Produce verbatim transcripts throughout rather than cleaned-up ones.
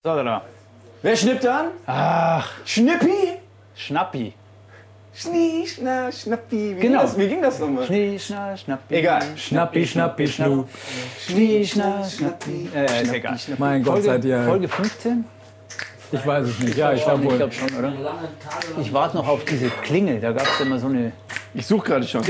So, da, da. Wer schnippt an? Ach, Schnippi? Schnappi. Schnie, schna, schnappi. Wie Genau. Ging das, wie ging das nochmal? Schnie, schna, schnappi. Egal. Schnappi, schnappi, schnupp. Schnie, schna, schnappi. Äh, ist egal. Mein Gott, Folge, seid ihr... Folge fünfzehn? Ich weiß es nicht. Ja, ich glaube Ich wohl. glaube schon, oder? Ich warte noch auf diese Klingel. Da gab es immer so eine... Ich suche gerade schon.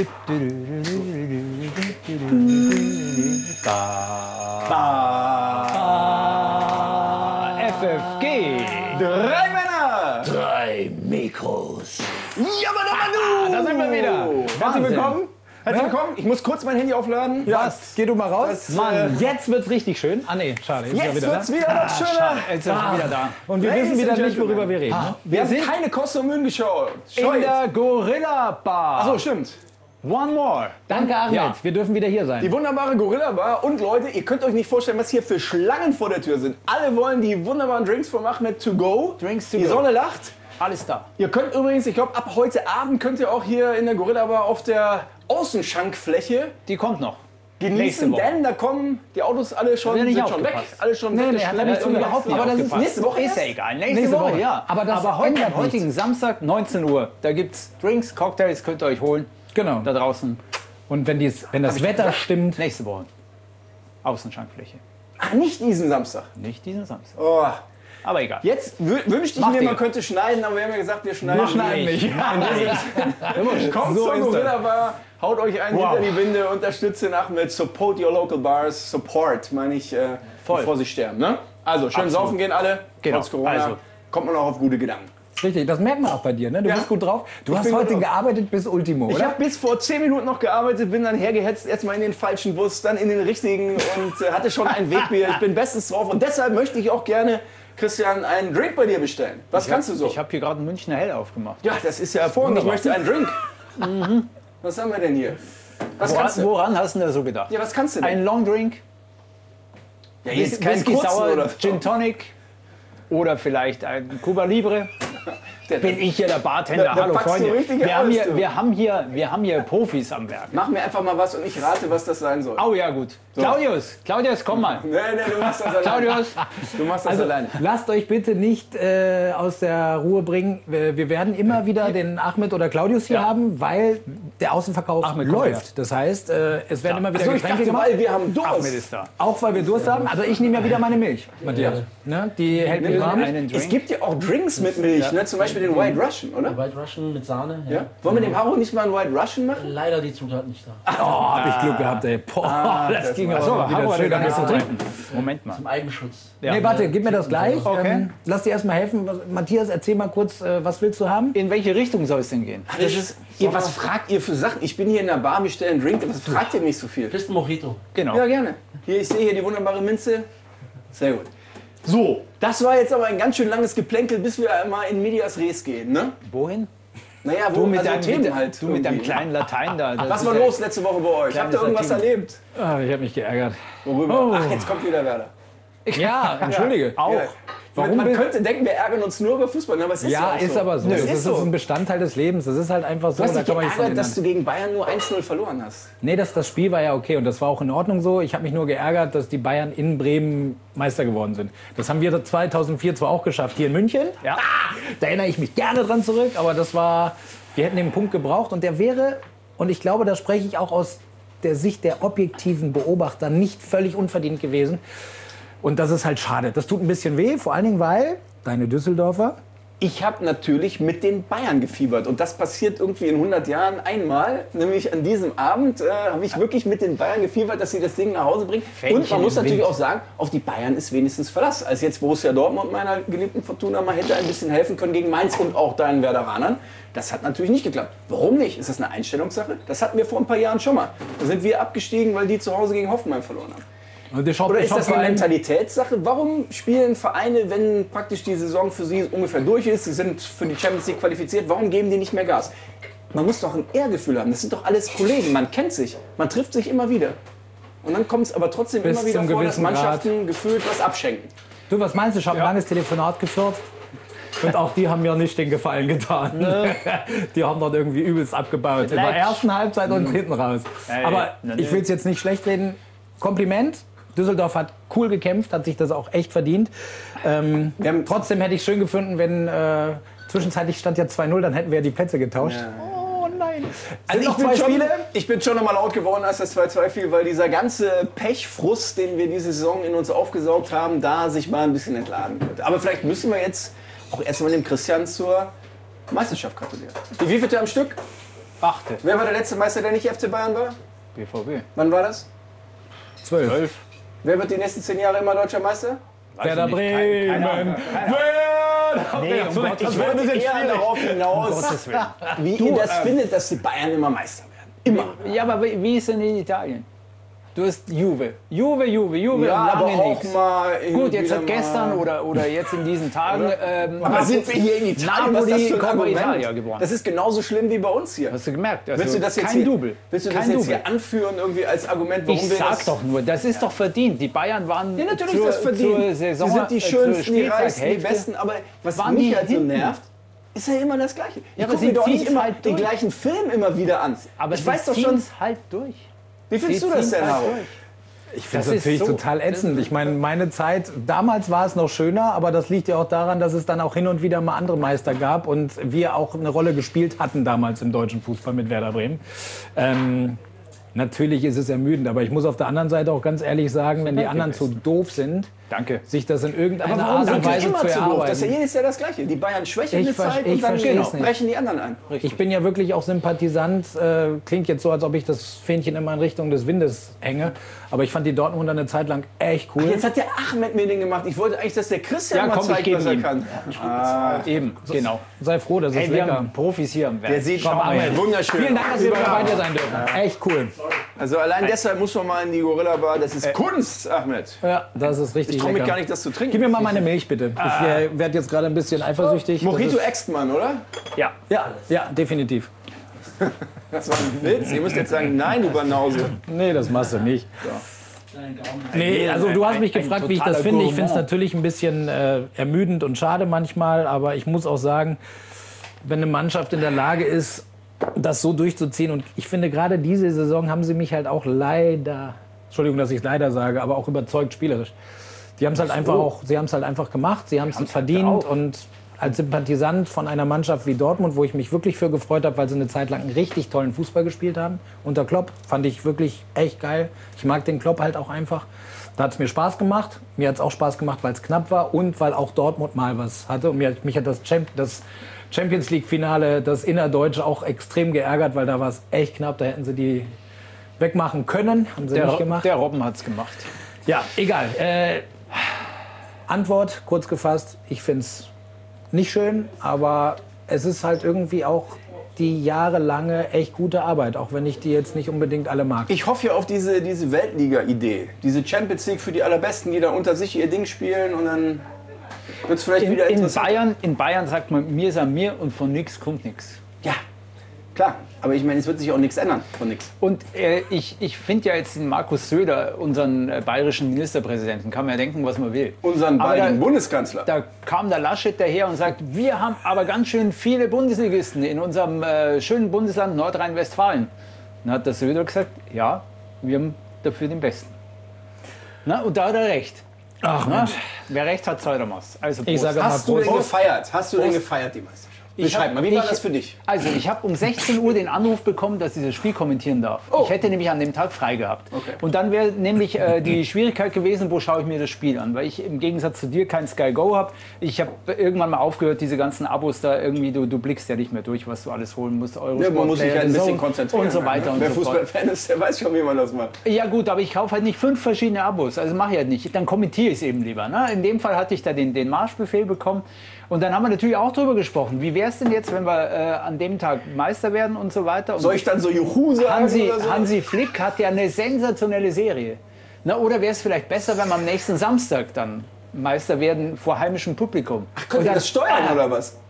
Da. F F G. Drei Männer! Drei Mikros. Yabba-dabba-du! Da sind wir wieder. Herzlich Wahnsinn. willkommen. Herzlich willkommen. Ich muss kurz mein Handy aufladen. Was? Geh du mal raus. Das, Mann, jetzt wird's richtig schön. Ah nee, schade. Jetzt, Jetzt ist er wieder wird's da. wieder was schöner. Schade, jetzt sind wir wieder da. Und wir Ladies wissen wieder and nicht, worüber wir reden. Ah, ne? Wir wir haben sind keine Kosten und Mühen geschaut. Schau in jetzt. der Gorilla Bar. Achso, stimmt. One more. Danke, Ahmed. Ja, wir dürfen wieder hier sein. Die wunderbare Gorilla Bar. Und Leute, ihr könnt euch nicht vorstellen, was hier für Schlangen vor der Tür sind. Alle wollen die wunderbaren Drinks von Ahmed to go. Drinks to die go. Sonne lacht. Alles da. Ihr könnt übrigens, ich glaube, ab heute Abend könnt ihr auch hier in der Gorilla Bar auf der Außenschankfläche Die kommt noch. Nächste genießen, Woche. denn da kommen die Autos alle schon, Hat er nicht sind schon weg. aufgepasst? Alle schon Nee, nee, weggeschleppt. hat er nicht Und überhaupt nicht Aber das ist aufgepasst. nächste Woche Ist erst? ja egal. Nächste, Nächste Woche, Woche. ja. Aber das Aber heute, ändert am heutigen Samstag, neunzehn Uhr, da gibt's Drinks, Cocktails, könnt ihr euch holen. Genau. Da draußen. Und wenn, dies, wenn das Wetter stimmt... Nächste Woche. Außenschankfläche. Ach, nicht diesen Samstag. Nicht diesen Samstag. Oh. Aber egal. Jetzt wü- wünschte ich Macht mir, ihr. man könnte schneiden, aber wir haben ja gesagt, wir schneiden, Wir schneiden nicht. Kommt So zur ist Gorilla Bar, haut euch einen Wow. hinter die Winde, unterstützt den Ahmed, support your local bars, support, meine ich, äh, Voll. bevor sie sterben. Ne? Also, schön Absolut. saufen gehen alle, Genau. trotz Corona, Also. kommt man auch auf gute Gedanken. Richtig, das merkt man auch bei dir. Ne? Du Ja. bist gut drauf. Du Ich hast bin heute gut drauf. gearbeitet bis Ultimo, Ich oder? habe bis vor zehn Minuten noch gearbeitet, bin dann hergehetzt, erstmal in den falschen Bus, dann in den richtigen und äh, hatte schon ein Wegbier. Ich bin bestens drauf und deshalb möchte ich auch gerne, Christian, einen Drink bei dir bestellen. Was kannst du so? Ich habe hier gerade einen Münchner Hell aufgemacht. Ja, das ist ja hervorragend. Ich Wunderbar. möchte einen Drink. Was haben wir denn hier? Was Woran, kannst du? woran hast du denn da so gedacht? Ja, was kannst du denn? Ein Long Drink, ja, hier ist kein Whisky kurzen, Sour, oder? Gin Tonic oder vielleicht ein Cuba Libre. Der- Bin ich hier der Bartender? Da- da Hallo packst du Freunde. richtig Wir haben, aus, hier, du. wir, haben hier, wir haben hier Profis am Werk. Mach mir einfach mal was und ich rate, was das sein soll. Oh ja, gut. Claudius, Claudius, komm mal. Nee, nee, du machst das alleine. Claudius, Du machst das Also alleine. lasst euch bitte nicht äh, aus der Ruhe bringen. Wir, wir werden immer wieder den Ahmed oder Claudius hier Ja. haben, weil der Außenverkauf Ahmed kommt läuft. Das heißt, äh, es werden immer wieder Achso, ich Getränke dachte, gemacht. weil wir haben Durst. Ahmed ist da. Auch weil wir Durst haben. Also ich nehme ja wieder meine Milch, Matthias. Ne? Die hält mich Nimm warm. einen Es Drink. gibt ja auch Drinks mit Milch, ne? Zum Beispiel den White Russian, oder? White Russian mit Sahne, ja. Ja? Wollen wir dem Haro nicht mal einen White Russian machen? Leider die Zutat nicht da. Oh, hab ich Glück gehabt, ey. Boah, das, das ging war- aber So, mal wieder Haro hat schön gar an nichts zu den trinken. Moment mal. Zum Eigenschutz. Ja. Nee, warte, gib mir das gleich. Okay. Ähm, lass dir erstmal helfen. Was, Matthias, erzähl mal kurz, äh, was willst du haben? In welche Richtung soll es denn gehen? Das ist, ihr, was fragt ihr für Sachen? Ich bin hier in der Bar, wir stellen einen Drink. Was fragt ihr nicht so viel? Pisten Mojito. Genau. Ja, gerne. Hier, ich sehe hier die wunderbare Minze. Sehr gut. So, das war jetzt aber ein ganz schön langes Geplänkel, bis wir mal in Medias Res gehen, ne? Wohin? Naja, wo Du mit, also deinem, Themen mit, halt du mit deinem irgendwie, ne? kleinen Latein da. Das Was ist war ja- los letzte Woche bei euch? Habt ihr Kleines irgendwas Latin. erlebt? Ah, ich habe mich geärgert. Worüber? Ach, jetzt kommt wieder Werder. Ja, entschuldige. Auch. Ja. Warum man will- könnte denken, wir ärgern uns nur über Fußball, aber es ist Ja, ja auch ist so. aber so. Nö, Das es ist, ist das ist so. ein Bestandteil des Lebens. Das ist halt einfach so. Du hast Da dich kann man nicht von geärgert, dass du ändern. gegen Bayern nur eins null verloren hast. Nee, das, das Spiel war ja okay und das war auch in Ordnung so. Ich habe mich nur geärgert, dass die Bayern in Bremen Meister geworden sind. Das haben wir zweitausendvier zwar auch geschafft, hier in München. Ja. Ah, da erinnere ich mich gerne dran zurück, aber das war, wir hätten den Punkt gebraucht und der wäre, und ich glaube, da spreche ich auch aus der Sicht der objektiven Beobachter, nicht völlig unverdient gewesen. Und das ist halt schade. Das tut ein bisschen weh, vor allen Dingen, weil deine Düsseldorfer, Ich habe natürlich mit den Bayern gefiebert und das passiert irgendwie in hundert Jahren einmal. Nämlich an diesem Abend äh, habe ich wirklich mit den Bayern gefiebert, dass sie das Ding nach Hause bringen. Fähnchen Und man muss im natürlich Wind. auch sagen, auf die Bayern ist wenigstens Verlass. Als jetzt Borussia Dortmund meiner geliebten Fortuna mal hätte ein bisschen helfen können gegen Mainz und auch deinen Werderanern. Das hat natürlich nicht geklappt. Warum nicht? Ist das eine Einstellungssache? Das hatten wir vor ein paar Jahren schon mal. Da sind wir abgestiegen, weil die zu Hause gegen Hoffenheim verloren haben. und der Shop, Oder der ist Shop das vor eine allem- Mentalitätssache? Warum spielen Vereine, wenn praktisch die Saison für sie ungefähr durch ist, sie sind für die Champions League qualifiziert, warum geben die nicht mehr Gas? Man muss doch ein Ehrgefühl haben. Das sind doch alles Kollegen. Man kennt sich. Man trifft sich immer wieder. Und dann kommt es aber trotzdem Bis immer wieder zum vor, dass gewissen Mannschaften gefühlt was abschenken. Du, was meinst du? Ich habe ein langes Telefonat geführt. Und auch die haben mir nicht den Gefallen getan. Die haben dort irgendwie übelst abgebaut. In der Leid. ersten Halbzeit und hinten raus. Ey, Aber na, ich nö. will es jetzt nicht schlecht reden. Kompliment. Düsseldorf hat cool gekämpft, hat sich das auch echt verdient. Ähm, Wir haben- trotzdem hätte ich schön gefunden, wenn äh, zwischenzeitlich stand ja zwei null, dann hätten wir ja die Plätze getauscht. Oh nein. Also noch ich bin, zwei schon, Spiele? ich bin schon nochmal laut geworden, als das zwei zwei fiel, weil dieser ganze Pechfrust, den wir diese Saison in uns aufgesaugt haben, da sich mal ein bisschen entladen wird. Aber vielleicht müssen wir jetzt auch erstmal dem Christian zur Meisterschaft gratulieren. Die wievielte am Stück? Achte. Wer war der letzte Meister, der nicht F C Bayern war? B V B. Wann war das? Zwölf. Wer wird die nächsten zehn Jahre immer deutscher Meister? Werder Bremen. Nee, um Gottes Ich Willen. wollte eher darauf hinaus, Gottes Willen. wie ihr das findet, dass die Bayern immer Meister werden. Immer. Ja, aber wie wie ist denn in Italien? Du hast Juve. Juve, Juve, Juve Ja, und aber lange auch nichts. mal Gut, jetzt wieder hat gestern mal- oder, oder jetzt in diesen Tagen ähm, Aber sind wir hier in Italien? Was ist das Napoli für ein Coppa Argument? Italia gewonnen. Das ist genauso schlimm wie bei uns hier. Hast du gemerkt? Also Willst du das jetzt kein hier, Double. Willst du das kein jetzt Double. hier anführen irgendwie als Argument, warum Ich wir sag das... doch nur, das ist doch verdient. Die Bayern waren Ja, natürlich zur, ist das verdient. zur Saison, Sie sind die äh, zur schönsten, die reichsten, die Spielzeithälfte. besten. Aber was waren mich die halt so hinten. nervt, ist ja immer das Gleiche. Ich Ja, aber gucke sie mir doch nicht ziehen's immer halt den durch. gleichen Film immer wieder an. Aber ich sie weiß doch schon... ziehen's halt durch. Wie findest Sie du das ziehen's denn, halt Haro? durch. Ich finde Das es ist natürlich so. total ätzend. Ich meine, meine Zeit, damals war es noch schöner, aber das liegt ja auch daran, dass es dann auch hin und wieder mal andere Meister gab und wir auch eine Rolle gespielt hatten damals im deutschen Fußball mit Werder Bremen. Ähm, natürlich ist es ermüdend, aber ich muss auf der anderen Seite auch ganz ehrlich sagen, wenn die anderen zu doof sind, Danke. sich das in irgendeiner Aber warum Art sind und die Weise immer zu zu doof? Das ist ja erarbeiten. jedes Jahr das Gleiche. Die Bayern schwächen Ich eine ver- Zeit ich und dann verstehe genau, es nicht. brechen die anderen ein. Ich bin ja wirklich auch Sympathisant. Äh, klingt jetzt so, als ob ich das Fähnchen immer in Richtung des Windes hänge. Aber ich fand die Dortmunder eine Zeit lang echt cool. Jetzt hat der Ahmed mir den gemacht. Ich wollte eigentlich, dass der Christian Ja, mal komm, ich zeigt, gebe was er ihm. kann. Eben, genau. Sei froh, das ist Hey, wir lecker. haben Profis hier am Werk. Der sieht Schau schon mal her. mal wunderschön Vielen Dank, dass wir wieder bei dir aus. sein dürfen. Echt cool. Also allein deshalb muss man mal in die Gorilla Bar. Das ist Kunst, Ahmed. Ja, das ist richtig Ich traue mich lecker. gar nicht, das zu trinken. Gib mir mal meine Milch, bitte. Ich äh, werde jetzt gerade ein bisschen eifersüchtig. Mojito Das ist- Extmann, oder? Ja. Ja, ja, definitiv. Das war ein Witz. Ihr müsst jetzt sagen, nein, du Banause. Nee, das machst du nicht. Dein Gaumen. Nee, also du hast mich ein gefragt, wie ich das totaler finde. Ich finde es Gourmand. natürlich ein bisschen äh, ermüdend und schade manchmal, aber ich muss auch sagen, wenn eine Mannschaft in der Lage ist, das so durchzuziehen, und ich finde gerade diese Saison haben sie mich halt auch leider, Entschuldigung, dass ich es leider sage, aber auch überzeugt spielerisch. Die haben es halt einfach auch, sie haben es halt einfach gemacht, sie haben es verdient und als Sympathisant von einer Mannschaft wie Dortmund, wo ich mich wirklich für gefreut habe, weil sie eine Zeit lang einen richtig tollen Fußball gespielt haben. Unter Klopp fand ich wirklich echt geil. Ich mag den Klopp halt auch einfach. Da hat es mir Spaß gemacht. Mir hat es auch Spaß gemacht, weil es knapp war und weil auch Dortmund mal was hatte. Und mir, mich hat das, Champ das Champions League-Finale, das Innerdeutsche, auch extrem geärgert, weil da war es echt knapp. Da hätten sie die wegmachen können. Haben sie nicht Der, gemacht. der Robben hat es gemacht. Ja, egal. Äh, Antwort, kurz gefasst, ich finde es nicht schön, aber es ist halt irgendwie auch die jahrelange echt gute Arbeit, auch wenn ich die jetzt nicht unbedingt alle mag. Ich hoffe ja auf diese, diese Weltliga-Idee. Diese Champions League für die Allerbesten, die da unter sich ihr Ding spielen und dann wird es vielleicht In, wieder in, interessant. Bayern, in Bayern sagt man, mir ist an mir und von nichts kommt nichts. Ja, klar. Aber ich meine, es wird sich auch nichts ändern von nichts. Und äh, ich, ich finde ja jetzt den Markus Söder, unseren äh, bayerischen Ministerpräsidenten, kann man ja denken, was man will. Unseren Aber beiden da- Bundeskanzler. Da kam der Laschet daher und sagt, wir haben aber ganz schön viele Bundesligisten in unserem äh, schönen Bundesland Nordrhein-Westfalen. Dann hat der Söder gesagt, ja, wir haben dafür den Besten. Na, und da hat er recht. Ach Na, Mensch. wer recht hat, soll er was. Also Ich Prost. sage mal Hast du denn Prost. gefeiert? Hast du denn gefeiert, die Meisterschaft? Beschreib hab- mal, wie war ich- das für dich? Also ich habe um sechzehn Uhr den Anruf bekommen, dass ich das Spiel kommentieren darf. Oh. Ich hätte nämlich an dem Tag frei gehabt. Okay. Und dann wäre nämlich äh, die Schwierigkeit gewesen, wo schaue ich mir das Spiel an. Weil ich im Gegensatz zu dir kein Sky Go habe. Ich habe irgendwann mal aufgehört, diese ganzen Abos da irgendwie, du, du blickst ja nicht mehr durch, was du alles holen musst. Eurosport, Ja, man muss sich Player, halt ein The bisschen Zone konzentrieren. und so weiter und Wer so fort. Fußballfan ist, der weiß schon, wie man das macht. Ja gut, aber ich kaufe halt nicht fünf verschiedene Abos, also mache ich halt nicht. Dann kommentiere ich es eben lieber. Ne? In dem Fall hatte ich da den, den Marschbefehl bekommen. Und dann haben wir natürlich auch drüber gesprochen. Wie wäre es denn jetzt, wenn wir äh, an dem Tag Meister werden und so weiter? Und Soll ich dann so Juhu sagen Hansi, oder so? Hansi Flick hat ja eine sensationelle Serie. Na, oder wäre es vielleicht besser, wenn wir am nächsten Samstag dann Meister werden vor heimischem Publikum? Könnt Und ihr dann- das steuern Ah, oder was?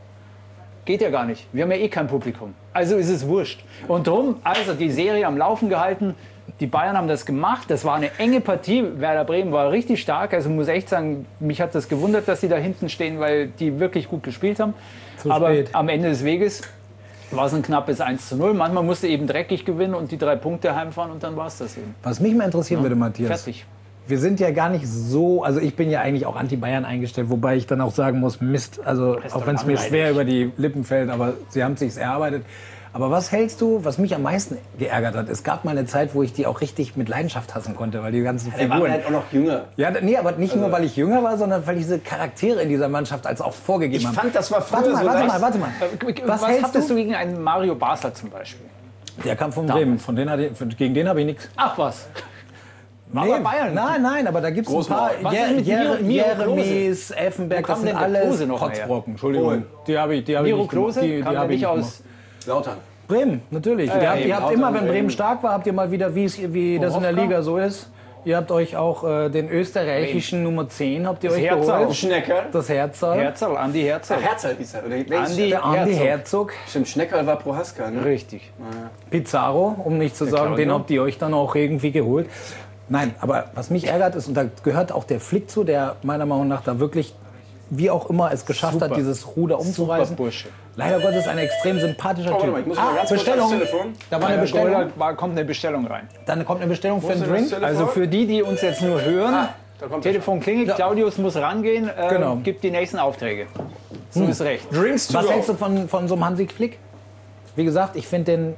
Geht ja gar nicht. Wir haben ja eh kein Publikum. Also ist es wurscht. Und drum, also die Serie am Laufen gehalten. Die Bayern haben das gemacht. Das war eine enge Partie. Werder Bremen war richtig stark. Also muss echt sagen, mich hat das gewundert, dass sie da hinten stehen, weil die wirklich gut gespielt haben. Zu Aber spät. am Ende des Weges war es ein knappes eins zu null. Manchmal musste eben dreckig gewinnen und die drei Punkte heimfahren und dann war es das eben. Was mich mal interessieren würde, Matthias, Fertig. wir sind ja gar nicht so, also ich bin ja eigentlich auch anti-Bayern eingestellt, wobei ich dann auch sagen muss, Mist, also auch wenn es mir schwer über die Lippen fällt, aber sie haben es sich erarbeitet. Aber was hältst du, was mich am meisten geärgert hat? Es gab mal eine Zeit, wo ich die auch richtig mit Leidenschaft hassen konnte, weil die ganzen Der war Figuren... halt auch noch jünger. Ja, nee, aber nicht nur, weil ich jünger war, sondern weil diese Charaktere in dieser Mannschaft als auch vorgegeben Ich haben. fand, das war früher Warte mal, so warte recht- mal, warte mal. Was, Was hältst hattest du? du gegen einen Mario Basler zum Beispiel? Der kam von Bremen, von denen hatte ich, gegen den habe ich nichts. Ach was. War Nee, bei Bayern. Nein, nein, aber da gibt es ein paar. Großmaul. Was ist mit Jer- Miro- Miro Jeremies, Effenberg, Wo kam das sind denn der alles Klose noch her? Kotzbrocken. Entschuldigung, die habe ich, die hab ich Miro nicht gemacht. Klose Die, die kam ja hab ich nicht gemacht. aus. Lautern. Bremen, natürlich. ihr habt, eben, ihr habt Lautern, immer, wenn Bremen. Bremen stark war, habt ihr mal wieder, wie es- wie das in der Borowka? Liga so ist. Ihr habt euch auch äh, den österreichischen Nummer zehn habt ihr euch Herzog. geholt. Schnecker. Das Herzog. Herzl, Andi Herzl. Ach, Herzl hieß er. Oder Andi Der Andi Herzog. Herzog. Stimmt, Schnecker war Prohaska. Ne? Richtig. Pizarro, um nicht zu sagen, Claudio. den habt ihr euch dann auch irgendwie geholt. Nein, aber was mich ärgert ist, und da gehört auch der Flick zu, der meiner Meinung nach da wirklich, wie auch immer, es geschafft Super. hat, dieses Ruder umzureißen. Bursche. Leider Gottes ein extrem sympathischer Oh, warte Typ. mal, ich muss mal ganz kurz Bestellung. ans Telefon. Da war eine Bestellung. Da war, kommt eine Bestellung rein. Dann kommt eine Bestellung für ist einen denn das Drink. Telefon? Also für die, die uns jetzt nur hören, Ah, da kommt er Telefon klingelt, Claudius muss rangehen, äh, Genau. gibt die nächsten Aufträge. So ist recht. Drinks to Was go. hältst du von, von so einem Hansi Flick? Wie gesagt, ich finde den...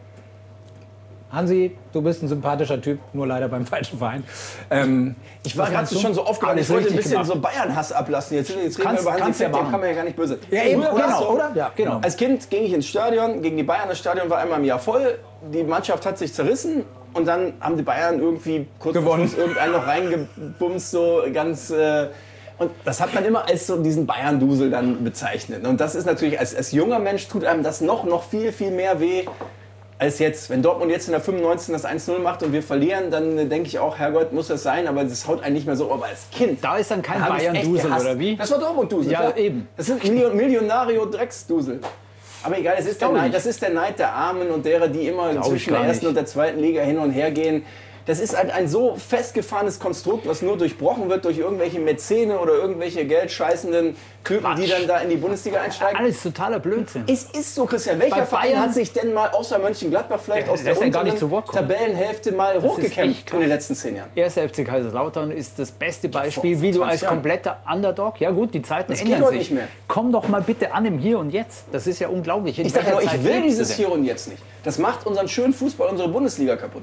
Hansi, du bist ein sympathischer Typ, nur leider beim falschen Verein. Ähm, Ich war was gerade meinst du? schon so aufgeregt, Alles ich wollte ein richtig bisschen gemacht. so Bayern-Hass ablassen. Jetzt, jetzt reden Kannst- wir über Hansi kannst ja Flick, dem machen. kann man ja gar nicht böse. Ja, eben, Früher war's genau, so, oder? Ja, genau. Als Kind ging ich ins Stadion, gegen die Bayern. Das Stadion war einmal im Jahr voll. Die Mannschaft hat sich zerrissen. Und dann haben die Bayern irgendwie kurz vor Gewonnen. Schluss irgendeinen noch reingebumst, so ganz... Äh, und das hat man immer als so diesen Bayern-Dusel dann bezeichnet. Und das ist natürlich, als, als junger Mensch tut einem das noch, noch viel, viel mehr weh als jetzt. Wenn Dortmund jetzt in der fünfundneunzigsten das eins null macht und wir verlieren, dann äh, denke ich auch, Herrgott, muss das sein. Aber das haut einen nicht mehr so. Aber als Kind... Da ist dann kein Da hab ich's echt Bayern-Dusel, gehasst. oder wie? Das war Dortmund-Dusel. Ja, klar. eben. Das sind Million Millionario-Drecksdusel. Aber egal, es ist, der glaub ich Neid, nicht. das ist der Neid der Armen und derer, die immer ich zwischen gar der ersten nicht. und der zweiten Liga hin und her gehen. Das ist halt ein so festgefahrenes Konstrukt, was nur durchbrochen wird durch irgendwelche Mäzene oder irgendwelche geldscheißenden Typen, die Quatsch. dann da in die Bundesliga einsteigen. Alles totaler Blödsinn. Es ist so, Christian. Welcher Bei Verein Bayern- hat sich denn mal außer Mönchengladbach vielleicht Ja, aus der lässt er gar nicht unteren zu Wort kommen. Tabellenhälfte mal ist hochgekämpft echt in den letzten zehn Jahren? erster F C Kaiserslautern ist das beste Beispiel, vor wie du zwanzig als Jahren. kompletter Underdog, ja gut, die Zeiten geht ändern heute sich. nicht mehr. Komm doch mal bitte an im Hier und Jetzt. Das ist ja unglaublich. In Ich sage welcher nur, ich Zeit will lebst du dieses denn? Hier und Jetzt nicht. Das macht unseren schönen Fußball, unsere Bundesliga kaputt.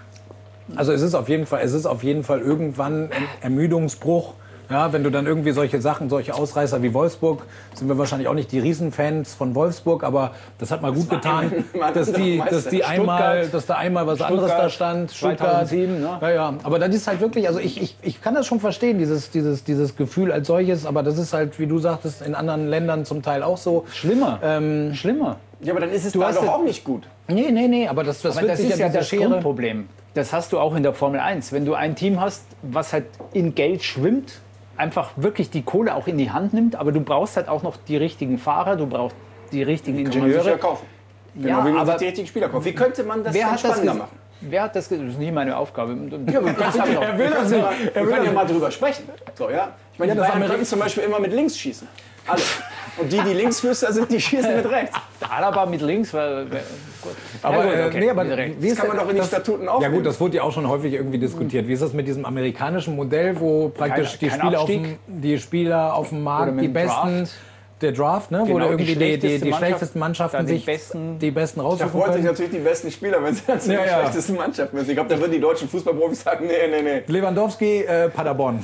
Also es ist auf jeden Fall, es ist auf jeden Fall irgendwann ein Ermüdungsbruch. Ja, wenn du dann irgendwie solche Sachen, solche Ausreißer wie Wolfsburg, sind wir wahrscheinlich auch nicht die Riesenfans von Wolfsburg, aber das hat mal gut getan, mal dass die, Meister. dass die einmal, dass da einmal was anderes da stand. zweitausendsieben, ne? Ja, ja. Aber das ist halt wirklich, also ich, ich, ich kann das schon verstehen, dieses, dieses, dieses Gefühl als solches, aber das ist halt, wie du sagtest, in anderen Ländern zum Teil auch so. Schlimmer. Schlimmer. Ja, aber dann ist es Du da hast doch ja- auch nicht gut. Nee, nee, nee, aber das, das Aber wird das sich ist ja diese das Schere. Grundproblem. Das hast du auch in der Formel eins. Wenn du ein Team hast, was halt in Geld schwimmt, einfach wirklich die Kohle auch in die Hand nimmt, aber du brauchst halt auch noch die richtigen Fahrer, du brauchst die richtigen Kann man sich ja Ingenieure. kaufen. Genau, Ja, wie man aber sich die richtigen Spieler kauft. Wie könnte man das Wer denn hat das spannender ges- machen? Wer hat das? ge- Das ist nicht meine Aufgabe. Ja, wir können ja, Er will wir das können ja, nicht. mal- wir können ja mal drüber sprechen. So, ja? Ich meine, Ja, die das Bayern Ameri- können zum Beispiel immer mit links schießen. Alle. Und die, die Linksfüßer sind, die schießen mit rechts. Alaba mit links, weil. Gut. Aber, Ja, gut, äh, okay, nee, aber mit rechts. wie ist kann man denn- doch in die Statuten Ja aufnehmen. gut, das wurde ja auch schon häufig irgendwie diskutiert. Wie ist das mit diesem amerikanischen Modell, wo praktisch Kein- die, kein Spieler auf Abstieg. dem, die Spieler auf dem Oder Markt, mit die dem besten, Draft. der Draft, ne, wo Genau, da die irgendwie die, die, schlechteste die Mannschaft, schlechtesten Mannschaften da die sich besten- die besten Da raussuchen freut sich können. natürlich die besten Spieler, wenn sie dann zu Ja, den ja. schlechtesten Mannschaften sind. Ich glaube, da würden die deutschen Fußballprofis sagen, nee, nee, nee. Lewandowski, äh, Paderborn.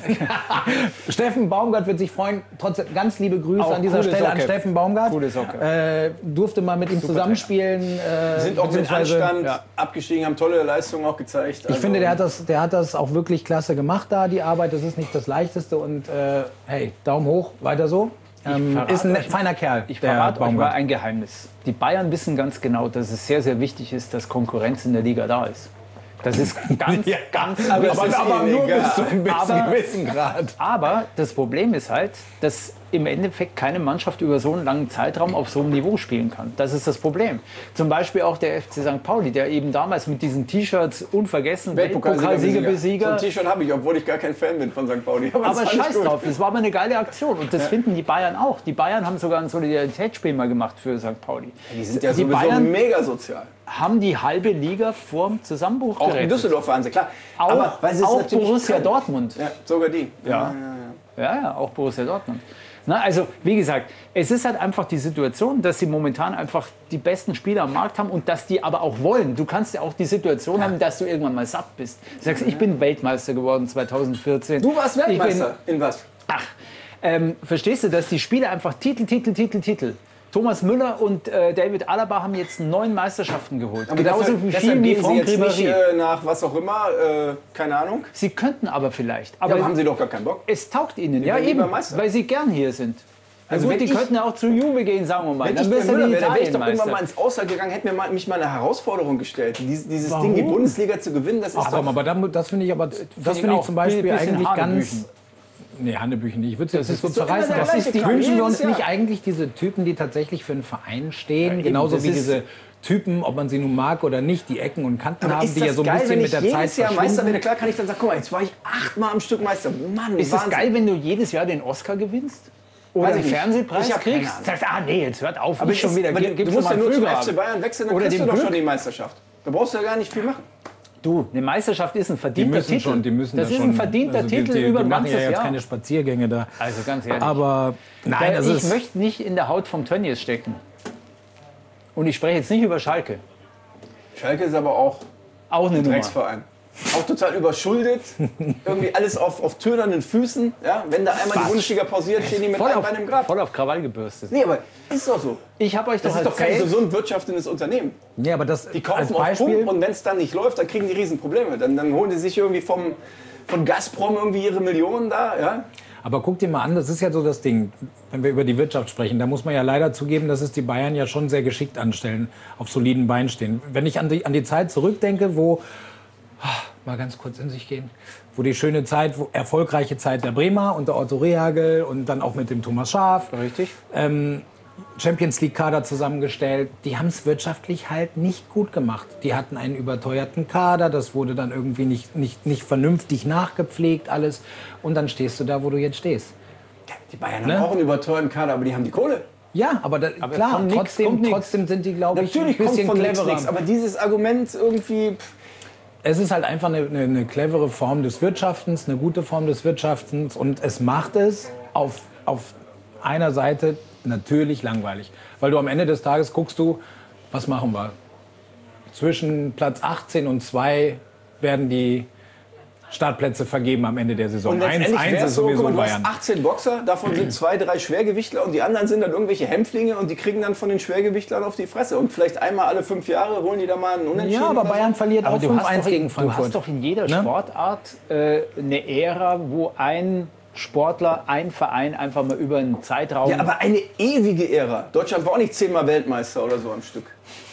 Steffen Baumgart wird sich freuen. Trotzdem ganz liebe Grüße Auch an dieser coole Stelle an Socke. Steffen Baumgart. Coole Socke. Äh, durfte mal mit ihm zusammenspielen. Äh, Sind auch mit beziehungsweise- Anstand ja. abgestiegen, haben tolle Leistungen auch gezeigt. Also Ich finde, der hat, das, der hat das auch wirklich klasse gemacht da, die Arbeit. Das ist nicht das Leichteste. Und äh, hey, Daumen hoch, weiter so. Ähm, verrate ist ein euch- feiner Kerl, Ich der verrate euch mal Baumgart. ein Geheimnis. Die Bayern wissen ganz genau, dass es sehr, sehr wichtig ist, dass Konkurrenz in der Liga da ist. Das ist ganz, ganz aber, aber, ist aber ihnen nur egal. bis zu einem Aber- gewissen Grad. Aber das Problem ist halt, dass im Endeffekt keine Mannschaft über so einen langen Zeitraum auf so einem Niveau spielen kann. Das ist das Problem. Zum Beispiel auch der F C Sankt Pauli, der eben damals mit diesen T-Shirts unvergessen Weltpokalsiegerbesieger. So ein T-Shirt habe ich, obwohl ich gar kein Fan bin von Sankt Pauli. Aber, Aber scheiß drauf, das war aber eine geile Aktion. Und das ja. finden die Bayern auch. Die Bayern haben sogar ein Solidaritätsspiel mal gemacht für Sankt Pauli. Ja, die sind ja die sowieso Bayern mega sozial. Haben die halbe Liga vorm Zusammenbruch Auch gerettet. in Düsseldorf waren sie, klar. Auch, aber weil sie es auch Borussia können. Dortmund. Ja, sogar die. Ja. Ja, ja, ja. ja, auch Borussia Dortmund. Na, also, wie gesagt, es ist halt einfach die Situation, dass sie momentan einfach die besten Spieler am Markt haben und dass die aber auch wollen. Du kannst ja auch die Situation ja. haben, dass du irgendwann mal satt bist. Du sagst, ich bin Weltmeister geworden zweitausendvierzehn. Du warst Weltmeister? Bin, in was? Ach, ähm, verstehst du, dass die Spieler einfach Titel, Titel, Titel, Titel. Thomas Müller und äh, David Alaba haben jetzt neun Meisterschaften geholt. Aber genauso wie viel wie Franck Ribéry. Äh, nach was auch immer, äh, keine Ahnung. Sie könnten aber vielleicht. Aber, ja, aber haben sie doch gar keinen Bock. Es taugt ihnen. Die ja, eben, Meister. weil sie gern hier sind. Also gut, die ich, könnten ja auch zu Juve gehen, sagen wir mal. Wenn dann ich bist der du Müller wäre, wäre ich doch Italienmeister. irgendwann mal ins Ausland gegangen, hätte mir mal, mich mal eine Herausforderung gestellt. Dies, dieses Warum? Ding, die Bundesliga zu gewinnen, das ist Ach, doch... Aber das, das finde ich aber, das find finde ich auch zum Beispiel bisschen eigentlich Hanebüchen. ganz... Nee, Hanebüchen nicht. Ich würde es jetzt nicht so doch immer zerreißen. der Das ist die, gleiche wünschen wir Kram, uns jedes nicht Jahr. eigentlich diese Typen, die tatsächlich für einen Verein stehen, eben, genauso das wie ist- diese Typen, ob man sie nun mag oder nicht, die Ecken und Kanten Aber haben, ist die das ja so ein geil, bisschen wenn mit ich der Zeit jedes Jahr Meister verschwinden. werde? Klar kann ich dann sagen, guck mal, jetzt war ich achtmal am Stück Meister. Mann, Ist es Wahnsinn. geil, wenn du jedes Jahr den Oscar gewinnst? Oder Weiß einen ich nicht. Fernsehpreis Ich hab keine kriegst? Ahnung. Sagst, ah nee, jetzt hört auf, Aber nicht schon ist- wieder. aber Gib- du gib's musst ja mal nur zum Flügel F C ab. Bayern wechseln, dann Oder kriegst du den doch Glück. schon die Meisterschaft. Da brauchst du ja gar nicht viel machen. Du, eine Meisterschaft ist ein Die verdienter müssen Titel. schon, die müssen das da ist schon, ein verdienter also die- Titel die, über die ein machen ganzes ja jetzt Jahr. keine Spaziergänge da. Also ganz ehrlich. Aber nein, Weil das ich ist... möchte nicht in der Haut vom Tönnies stecken. Und ich spreche jetzt nicht über Schalke. Schalke ist aber auch Auch eine ein Nummer. Drecksverein. Auch total überschuldet. Irgendwie alles auf, auf tönernen Füßen. Ja? Wenn da einmal die Bundesliga pausiert, stehen die mit Voll einem auf, Bein im Grab. voll auf Krawall gebürstet. Nee, aber ist doch so. Ich habe euch Das doch ist doch kein erzählt, gesund wirtschaftendes Unternehmen. Nee, aber das Die als kaufen auf Beispiel... Pump und wenn es dann nicht läuft, dann kriegen die Riesenprobleme. Dann, dann holen die sich irgendwie vom, von Gazprom irgendwie ihre Millionen da. Ja? Aber guck dir mal an, das ist ja so das Ding, wenn wir über die Wirtschaft sprechen, da muss man ja leider zugeben, dass es die Bayern ja schon sehr geschickt anstellen, auf soliden Beinen stehen. Wenn ich an die, an die Zeit zurückdenke, wo, ah, mal ganz kurz in sich gehen, wo die schöne Zeit, wo, erfolgreiche Zeit der Bremer und der Otto Rehagel und dann auch mit dem Thomas Schaaf, Richtig. ähm, Champions League Kader zusammengestellt, die haben es wirtschaftlich halt nicht gut gemacht. Die hatten einen überteuerten Kader, das wurde dann irgendwie nicht, nicht, nicht vernünftig nachgepflegt alles und dann stehst du da, wo du jetzt stehst. Die Bayern Ne? haben auch einen überteuerten Kader, aber die haben die Kohle. Ja, aber, da, Aber klar, von nix trotzdem, kommt nix. trotzdem sind die, glaube ich, Natürlich ein bisschen kommt von nichts cleverer. nichts, aber dieses Argument irgendwie... Pff, Es ist halt einfach eine, eine, eine clevere Form des Wirtschaftens, eine gute Form des Wirtschaftens und es macht es auf, auf einer Seite natürlich langweilig. Weil du am Ende des Tages guckst du, was machen wir? Zwischen Platz achtzehn und zwei werden die Startplätze vergeben am Ende der Saison. Und Eins, letztendlich eins wär's ist so, sowieso guck mal, du Bayern. hast achtzehn Boxer, davon sind zwei, drei Schwergewichtler und die anderen sind dann irgendwelche Hämpflinge und die kriegen dann von den Schwergewichtlern auf die Fresse. Und vielleicht einmal alle fünf Jahre holen die da mal einen Unentschieden. Ja, aber oder so. Bayern verliert Aber auch du fünf hast, eins doch, gegen du Frankfurt. hast doch in jeder Ne? Sportart äh, eine Ära, wo ein Sportler, ein Verein einfach mal über einen Zeitraum... Ja, aber eine ewige Ära. Deutschland war auch nicht zehnmal Weltmeister oder so am Stück.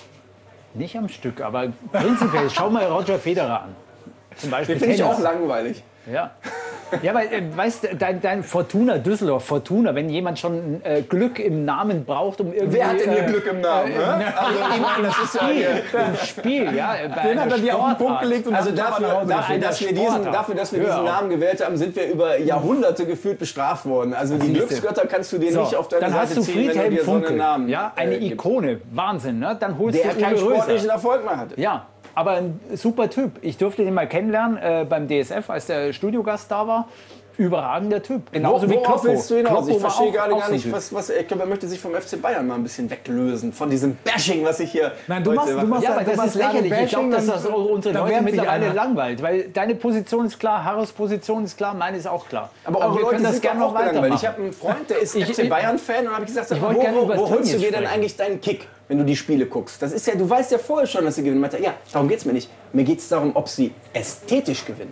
Nicht am Stück, aber prinzipiell. Schau mal Roger Federer an. Zum Beispiel Den finde ich Tennis. auch langweilig. Ja. Ja, weil, äh, weißt du, dein, dein Fortuna Düsseldorf, Fortuna, wenn jemand schon äh, Glück im Namen braucht, um irgendwie... Wer hat denn hier äh, Glück im Namen? äh, hä? Also, ich meine, das ist ja hier. Im Spiel, ja. Bei Den einer hat er dir auf den Punkt Sportart. gelegt und also dafür, nach dafür, einer dass wir diesen, Sportart. dafür, dass wir Hör diesen auf. Namen gewählt haben, sind wir über Jahrhunderte gefühlt bestraft worden. Also die siehste. Glücksgötter kannst du dir So, nicht auf deine dann Seite hast du ziehen, wenn du Friedhelm dir so einen Funkel, Namen ja, eine äh, gibst. Ikone, Wahnsinn, ne? Dann holst Der du keinen Uwe sportlichen Röser. Erfolg mehr hatte. Ja, aber ein super Typ. Ich durfte den mal kennenlernen äh, beim D S F, als der Studiogast da war. Überragender Typ. Genauso Wo, wie worauf Kloppo. willst du hinaus? Kloppo Ich war verstehe auch- gerade auch gar so ein nicht, Typ. was, was... Ich glaube, er möchte sich vom F C Bayern mal ein bisschen weglösen. Von diesem Bashing, was ich hier Nein, du heute machst- du mache. machst- Ja, aber Du das machst ist lächerlich. gerade Ich glaube, dass Bashing, das auch unsere da Leute wehrt sich mittlerweile einer. langweilt. Weil deine Position ist klar, Harros Position ist klar, meine ist auch klar. Aber eure wir Leute können das sind gerne doch noch auch gelangweilt. weitermachen. Ich habe einen Freund, der ist Ich- F C Bayern-Fan und dann habe ich gesagt, Ich wo, wollte gerne wo, über wo holst du Tönnies dir denn sprechen. eigentlich deinen Kick, wenn du die Spiele guckst? Das ist ja, du weißt ja vorher schon, dass sie gewinnen. Meinte, ja, darum geht es mir nicht. Mir geht es darum, ob sie ästhetisch gewinnen.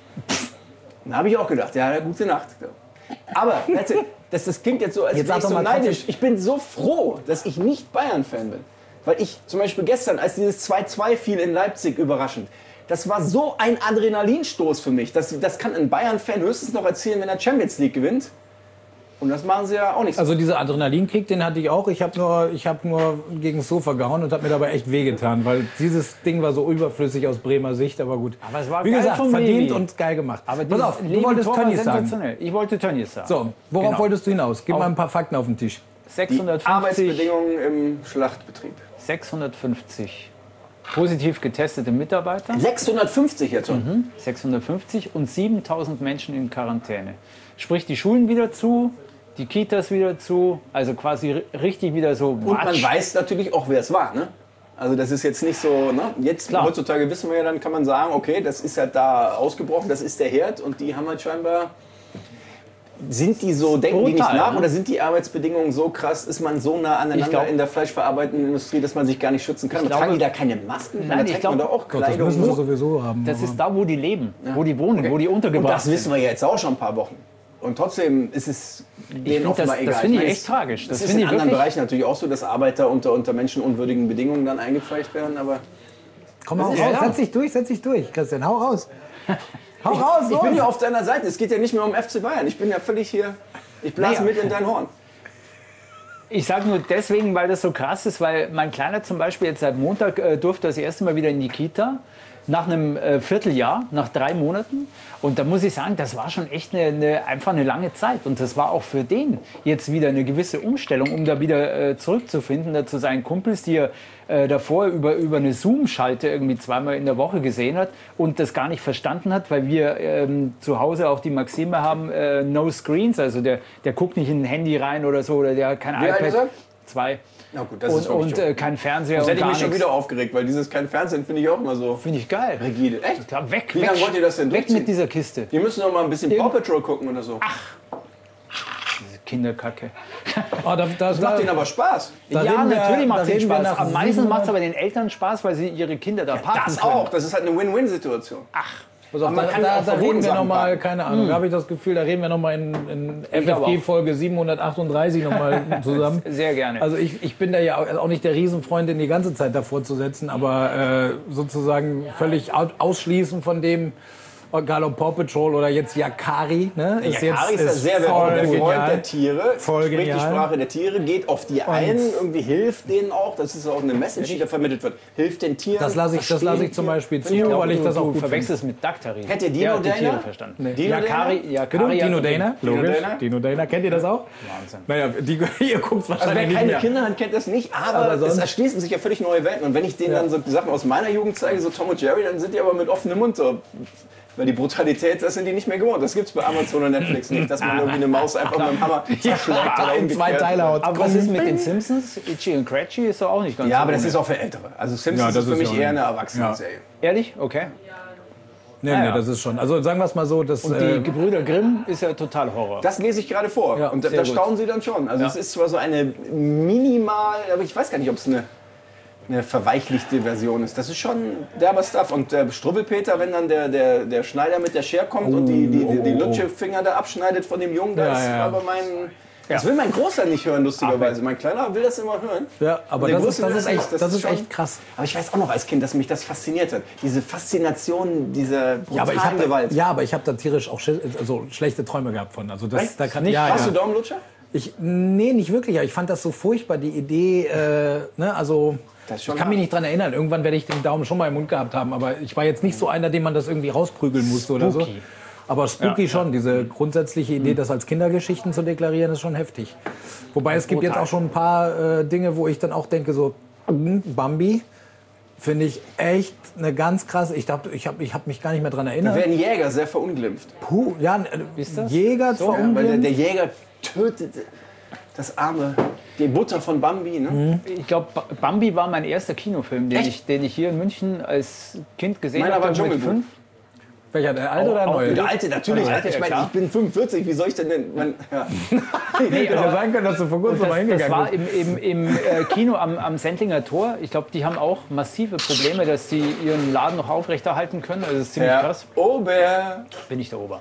Da habe ich auch gedacht, ja, gute Nacht. Aber weißt du, das, das klingt jetzt so, als Jetzt wäre sag ich doch so mal neidisch. trotzdem- Ich bin so froh, dass ich nicht Bayern-Fan bin. Weil ich zum Beispiel gestern, als dieses zwei zwei fiel in Leipzig, überraschend, das war so ein Adrenalinstoß für mich. Das, das kann ein Bayern-Fan höchstens noch erzählen, wenn er Champions League gewinnt. Und das machen sie ja auch nicht so. Also dieser Adrenalinkick, den hatte ich auch. Ich habe nur, ich hab nur gegen das Sofa gehauen und habe mir dabei echt wehgetan, weil dieses Ding war so überflüssig aus Bremer Sicht, aber gut. Aber es war Wie geil gesagt, von verdient Levi. und geil gemacht. Aber Pass auf, du Levi wolltest Tor war Tönnies sagen. sensationell. Ich wollte Tönnies sagen. So, worauf Genau. wolltest du hinaus? Gib Auf- mal ein paar Fakten auf den Tisch. Die sechshundertfünfzig, Arbeitsbedingungen im Schlachtbetrieb. sechshundertfünfzig positiv getestete Mitarbeiter. sechshundertfünfzig jetzt schon. Mhm. sechshundertfünfzig und siebentausend Menschen in Quarantäne. Sprich, die Schulen wieder zu, die Kitas wieder zu, also quasi ri- richtig wieder so Und man watsch. weiß natürlich auch, wer es war. Ne? Also das ist jetzt nicht so, ne? Jetzt Klar. heutzutage wissen wir ja, dann kann man sagen, okay, das ist halt da ausgebrochen, das ist der Herd und die haben halt scheinbar... Sind die so, denken die nicht Brutal, nach ne? oder sind die Arbeitsbedingungen so krass, ist man so nah aneinander Ich glaub- in der fleischverarbeitenden Industrie, dass man sich gar nicht schützen kann? Ich Tragen glaube- die da keine Masken? Nein, da ich trägt glaub- man doch auch Gott, das Kleidung. müssen sie Wo? sowieso haben. Das aber- ist da, wo die leben, wo die wohnen, Okay. wo die Und untergebracht das wissen wir ja jetzt auch schon ein paar Wochen. Und trotzdem ist es denen find offenbar das- egal. das finde ich meine, echt es- tragisch. Das Das ist finde in ich anderen wirklich- Bereichen natürlich auch so, dass Arbeiter unter, unter menschenunwürdigen Bedingungen dann eingepflegt werden. Aber Komm hau raus, Ja, ja. setz dich durch, setz dich durch, Christian, hau raus. Hau raus, ich bin los. ja auf deiner Seite. Es geht ja nicht mehr um F C Bayern. Ich bin ja völlig hier. Ich blase Naja. mit in dein Horn. Ich sage nur deswegen, weil das so krass ist, weil mein Kleiner zum Beispiel jetzt seit Montag äh, durfte das erste Mal wieder in die Kita. Nach einem äh, Vierteljahr, nach drei Monaten. Und da muss ich sagen, das war schon echt eine, eine, einfach eine lange Zeit. Und das war auch für den jetzt wieder eine gewisse Umstellung, um da wieder äh, zurückzufinden, da zu seinen Kumpels, die er äh, davor über, über eine Zoom-Schalte irgendwie zweimal in der Woche gesehen hat und das gar nicht verstanden hat, weil wir ähm, zu Hause auch die Maxime haben, äh, no screens, also der, der guckt nicht in ein Handy rein oder so, oder der hat kein Wie alt iPad. ist er? Zwei. Na gut, das Und, ist wirklich und schon. äh, kein Fernseher Das und hätte ich gar mich schon nichts. wieder aufgeregt, weil dieses kein Fernsehen finde ich auch immer so Finde ich geil. rigide. Echt? Klar, weg, Wie weg, lange wollt ihr das denn weg durchziehen? mit dieser Kiste. Wir müssen doch mal ein bisschen Paw Patrol gucken oder so. Diese Kinderkacke. Oh, da, da, Das macht da, ihnen aber Spaß. Da ja, reden wir- natürlich da macht es reden wir Spaß. nach Am meisten sieben- macht es aber den Eltern Spaß, weil sie ihre Kinder da parken Das können. auch. Das ist halt eine Win-Win-Situation. Pass auf, Aber man da, kann da, ja auch da verboten reden wir Sachen nochmal, parken. keine Ahnung, da habe ich das Gefühl, da reden wir nochmal in, in F glaube F G auch. Folge siebenhundertachtunddreißig nochmal zusammen. Sehr gerne. Also ich, ich bin da ja auch auch nicht der Riesenfreund, den die ganze Zeit davor zu setzen, aber äh, sozusagen völlig au- ausschließen von dem, egal ob Paw Patrol oder jetzt Yakari, ne? Ja, Kari ist da sehr voll der Freund genial. der Tiere, Voll spricht genial. die Sprache der Tiere, geht auf die ein, irgendwie hilft denen auch. Das ist auch eine Message, die da vermittelt wird. Hilft den Tieren. Das lasse ich, das lasse ich zum Beispiel zu, Ich glaube, weil ich du, das auch du gut finde. verwechselst mit Daktarin. Kennt ihr Dino Der hat die Dana? Tiere verstanden. Nee. Dino Yakari, Dana? Yakari Dino hat- Dana, logisch. Dana? Dino Dana, kennt ihr das auch? Wahnsinn. Naja, die, ihr guckt Also wer wahrscheinlich nicht keine mehr. Kinder hat, kennt das nicht, aber, Aber sonst- es erschließen sich ja völlig neue Welten. Und wenn ich denen dann so Sachen aus meiner Jugend zeige, so Tom und Jerry, dann sind die aber mit offenem Mund so. Weil die Brutalität, das sind die nicht mehr gewohnt. Das gibt es bei Amazon und Netflix nicht, dass man irgendwie eine Maus einfach mit dem Hammer zerschlägt. oder in zwei umgekehrt. Teile haut. Aber was ist mit den Simpsons? Itchy und Scratchy ist doch auch nicht ganz Ja, so aber das ohne. ist auch für Ältere. Also Simpsons Ja, das ist für ist mich ja eher auch- eine Erwachsenenserie. Ehrlich? Okay. Nee, Ja, nee, ja. das ist schon. Also sagen wir es mal so, dass, Und die äh, Gebrüder Grimm ist ja total Horror. Das lese ich gerade vor. Ja, und da, sehr da gut. staunen Sie dann schon. Also Ja. es ist zwar so eine minimal, aber ich weiß gar nicht, ob es eine, eine verweichlichte Version ist. Das ist schon derber Stuff. Und der Struwwelpeter, wenn dann der, der, der Schneider mit der Schere kommt und die, die, die, die Lutschefinger da abschneidet von dem Jungen, da Ja, ist ja, ja. aber mein... Das will mein Großer nicht hören, lustigerweise. Mein Kleiner will das immer hören. ja, aber Und der das ist, Große das will ist nicht. echt, das ist schon- echt krass. Aber ich weiß auch noch als Kind, dass mich das fasziniert hat. Diese Faszination dieser brutalen Ja, aber ich habe Gewalt. ja, aber ich habe da tierisch auch sche- also schlechte Träume gehabt von. Also das, Echt? da kann Nicht? ja, Hast ja. du Daumenlutscher? Ich, nee, nicht wirklich. Aber ich fand das so furchtbar, die Idee. Äh, ne, also Das ist ich schon kann mich hart. nicht dran erinnern. Irgendwann werde ich den Daumen schon mal im Mund gehabt haben. Aber ich war jetzt nicht so einer, dem man das irgendwie rausprügeln musste oder so. Spooky. Aber spooky Ja, schon. Diese grundsätzliche Idee, das als Kindergeschichten zu deklarieren, ist schon heftig. Wobei es gibt jetzt auch schon ein paar äh, Dinge, wo ich dann auch denke, so mm, Bambi finde ich echt eine ganz krasse. Ich glaube, ich habe ich hab mich gar nicht mehr dran Da erinnert. werden Jäger sehr verunglimpft. Puh, ja, äh, das? Jäger So, ja, weil der, verunglimpft. der Jäger tötet das arme, die Mutter von Bambi. Ne? Mhm. Ich glaube, Bambi war mein erster Kinofilm, den Echt? ich, den ich hier in München als Kind gesehen Meiner habe. war mit Dschungelbuch. fünf. Welcher, der alte oder der auch neue? Der alte, natürlich. Der alte, ich ja, meine, klar. ich bin fünfundvierzig, wie soll ich denn denn... Man, ja. Hätte ja sein können, dass du vor kurzem mal Das, das hingegangen war bist. im, im, im äh, Kino am, am Sendlinger Tor. Ich glaube, die haben auch massive Probleme, dass sie ihren Laden noch aufrechterhalten können. Also das ist ziemlich Ja. krass. Ober. Bin ich der Ober.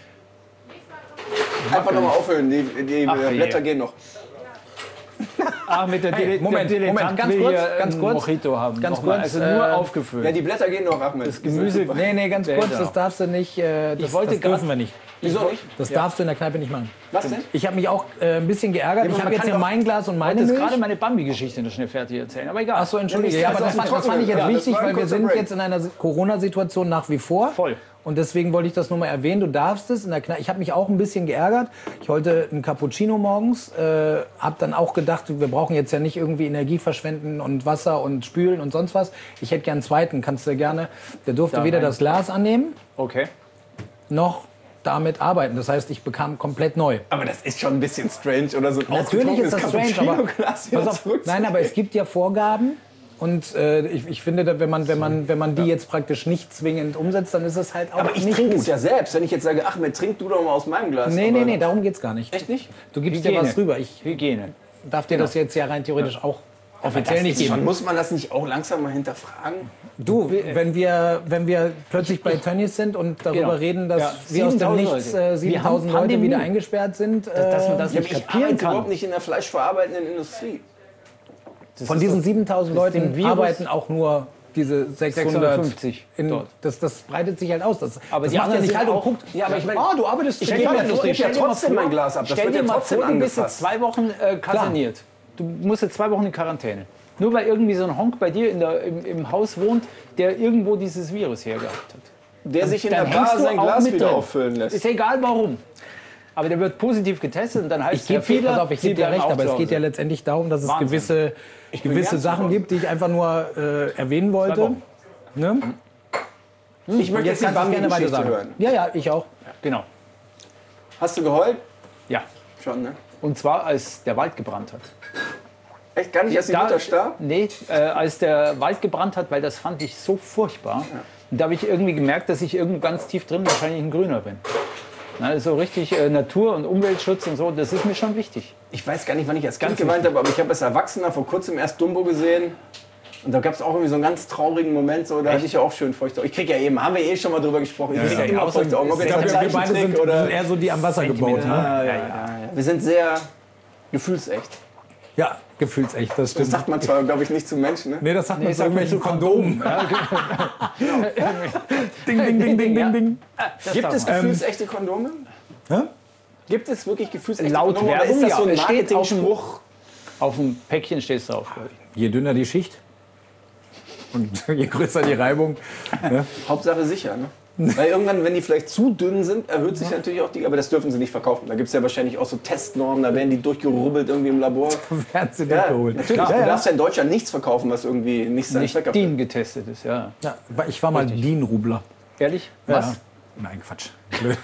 Einfach nochmal aufhören, die, die Ach, äh, je. Blätter gehen noch. Ah, mit der, Hey, Dile Moment, der Dilettant Moment, ganz will kurz, hier ganz einen kurz. Mojito haben. Ganz Nochmal. kurz, Also nur äh, aufgefüllt. Ja, die Blätter gehen noch, Ahmed. das Gemüse. Nee, nee, ganz Wer kurz, da das noch? darfst du nicht, äh, das, Ich wollte das dürfen grad- wir nicht. Wieso nicht? Das darfst du in der Kneipe nicht machen. Was denn? Ich habe mich auch äh, ein bisschen geärgert. Ja, ich aber habe man jetzt kann hier doch- mein Glas und Ich meine wollte jetzt Milch. gerade meine Bambi-Geschichte noch schnell fertig erzählen, aber egal. Ach so, entschuldige. Ja, Ja, das aber ist das, ein fand- das fand ich jetzt Trockene. Ja, wichtig, das war ein weil wir kurzer sind Break. jetzt in einer Corona-Situation nach wie vor. Voll. Und deswegen wollte ich das nur mal erwähnen. Du darfst es. In der Kne- ich habe mich auch ein bisschen geärgert. Ich wollte einen Cappuccino morgens. Äh, habe dann auch gedacht, wir brauchen jetzt ja nicht irgendwie Energie verschwenden und Wasser und spülen und sonst was. Ich hätte gern einen zweiten. Kannst du gerne. Der durfte Da weder rein. das Glas annehmen, Okay. noch damit arbeiten. Das heißt, ich bekam komplett neu. Aber das ist schon ein bisschen strange, oder so ein Natürlich ist das strange, aber, Cappuccino-Glas pass auf, nein, aber es gibt ja Vorgaben und äh, ich, ich finde, da, wenn man, wenn man, wenn man die jetzt praktisch nicht zwingend umsetzt, dann ist es halt auch Aber ich nicht trinke gut. es ja selbst. Wenn ich jetzt sage, Ahmed, trink du doch mal aus meinem Glas. Nee, aber nee, nee, darum geht's gar nicht. Echt nicht? Du gibst Hygiene. dir was rüber. Ich Hygiene. darf dir das jetzt ja rein theoretisch auch offiziell nicht Schon, geben. muss man das nicht auch langsam mal hinterfragen? Du, wenn wir, wenn wir plötzlich bei Tönnies sind und darüber Genau. reden, dass Ja, wir aus dem siebentausend Nichts Leute. äh, Wir siebentausend haben Leute Pandemie. wieder eingesperrt sind, äh, Dass man das Ja, nicht aber ich kapieren arbeite kann. überhaupt nicht in der fleischverarbeitenden Industrie. von diesen siebentausend Leuten Virus- arbeiten auch nur diese sechshundert. sechshundertfünfzig In, dort. das, das breitet sich halt aus. Das, Aber das die macht ja anderen nicht sind halt und auch- guckt. Ja, aber ich meine- oh, du arbeitest Ich für die stell dir Industrie. vor, ich ja trotzdem mein Glas ab. Das Stell wird dir ja mal trotzdem vor, du bist jetzt angefasst. zwei Wochen äh, kaserniert. Du musst jetzt zwei Wochen in Quarantäne. Nur weil irgendwie so ein Honk bei dir in der, im, im Haus wohnt, der irgendwo dieses Virus her gehabt hat. Der sich in der Dann Bar hängst du sein auch Glas mit wieder drin. auffüllen lässt. Ist egal warum. Aber der wird positiv getestet und dann heißt Ich gebe Herr Fiedler, pass auf, ich Sie gebe dir bleiben recht, auch aber zu es geht Hause. ja letztendlich darum, dass es Wahnsinn. gewisse, gewisse gern Sachen zu gibt, die ich einfach nur äh, erwähnen wollte. Wochen. Ne? Ich möchte jetzt die kannst du gerne weiter Bambi-Geschichte sagen. hören. Ja, ja, ich auch. Genau. Hast du geheult? Ja. Schon, ne? Und zwar, als der Wald gebrannt hat. Echt gar nicht, als die Da- Mutter starb? Nee, äh, als der Wald gebrannt hat, weil das fand ich so furchtbar. Und da habe ich irgendwie gemerkt, dass ich irgendwo ganz tief drin wahrscheinlich ein Grüner bin. Na, so richtig äh, Natur- und Umweltschutz und so, das ist mir schon wichtig. Ich weiß gar nicht, wann ich als Kind Ganz geweint habe, aber ich habe als Erwachsener vor kurzem erst Dumbo gesehen. Und da gab es auch irgendwie so einen ganz traurigen Moment, so, da hatte ich ja auch schön feuchte Augen. Ich kriege ja eben, haben wir eh schon mal drüber gesprochen, ich kriege ja. immer feuchte Augen. Ob jetzt Ich ein glaub, Wir beide sind, Zeichentrick oder... sind eher so die am Wasser gebaut. Ne? Ja, ja, ja. Wir sind sehr gefühlsecht. Ja, gefühlsecht, das Das stimmt. sagt man zwar, glaube ich, nicht zu Menschen, ne? Nee, das sagt man zu sagt man irgendwelchen zu Kondomen. Ding, ding, ding, ding, ding, ding. Gibt es darf gefühlsechte Kondome? Hä? Gibt es wirklich gefühlsechte Laut Kondome? Oder Werbung, ist das ja. so ein Es steht auf- Marketing-Spruch? Auf dem Päckchen steht es drauf. glaub ich. Je dünner die Schicht und je größer die Reibung. Hauptsache sicher, ne? Weil irgendwann, wenn die vielleicht zu dünn sind, erhöht sich natürlich auch die, aber das dürfen sie nicht verkaufen. Da gibt es ja wahrscheinlich auch so Testnormen, da werden die durchgerubbelt irgendwie im Labor. Werden sie Ja, durchgeholt. natürlich. Ja, Du ja. darfst ja in Deutschland nichts verkaufen, was irgendwie nicht seinen Nicht Zweck erfüllt. DIN getestet ist, ja. Ja, ich war mal DIN-Rubler. Ehrlich? Ja. Was? Nein, Quatsch. Blöd.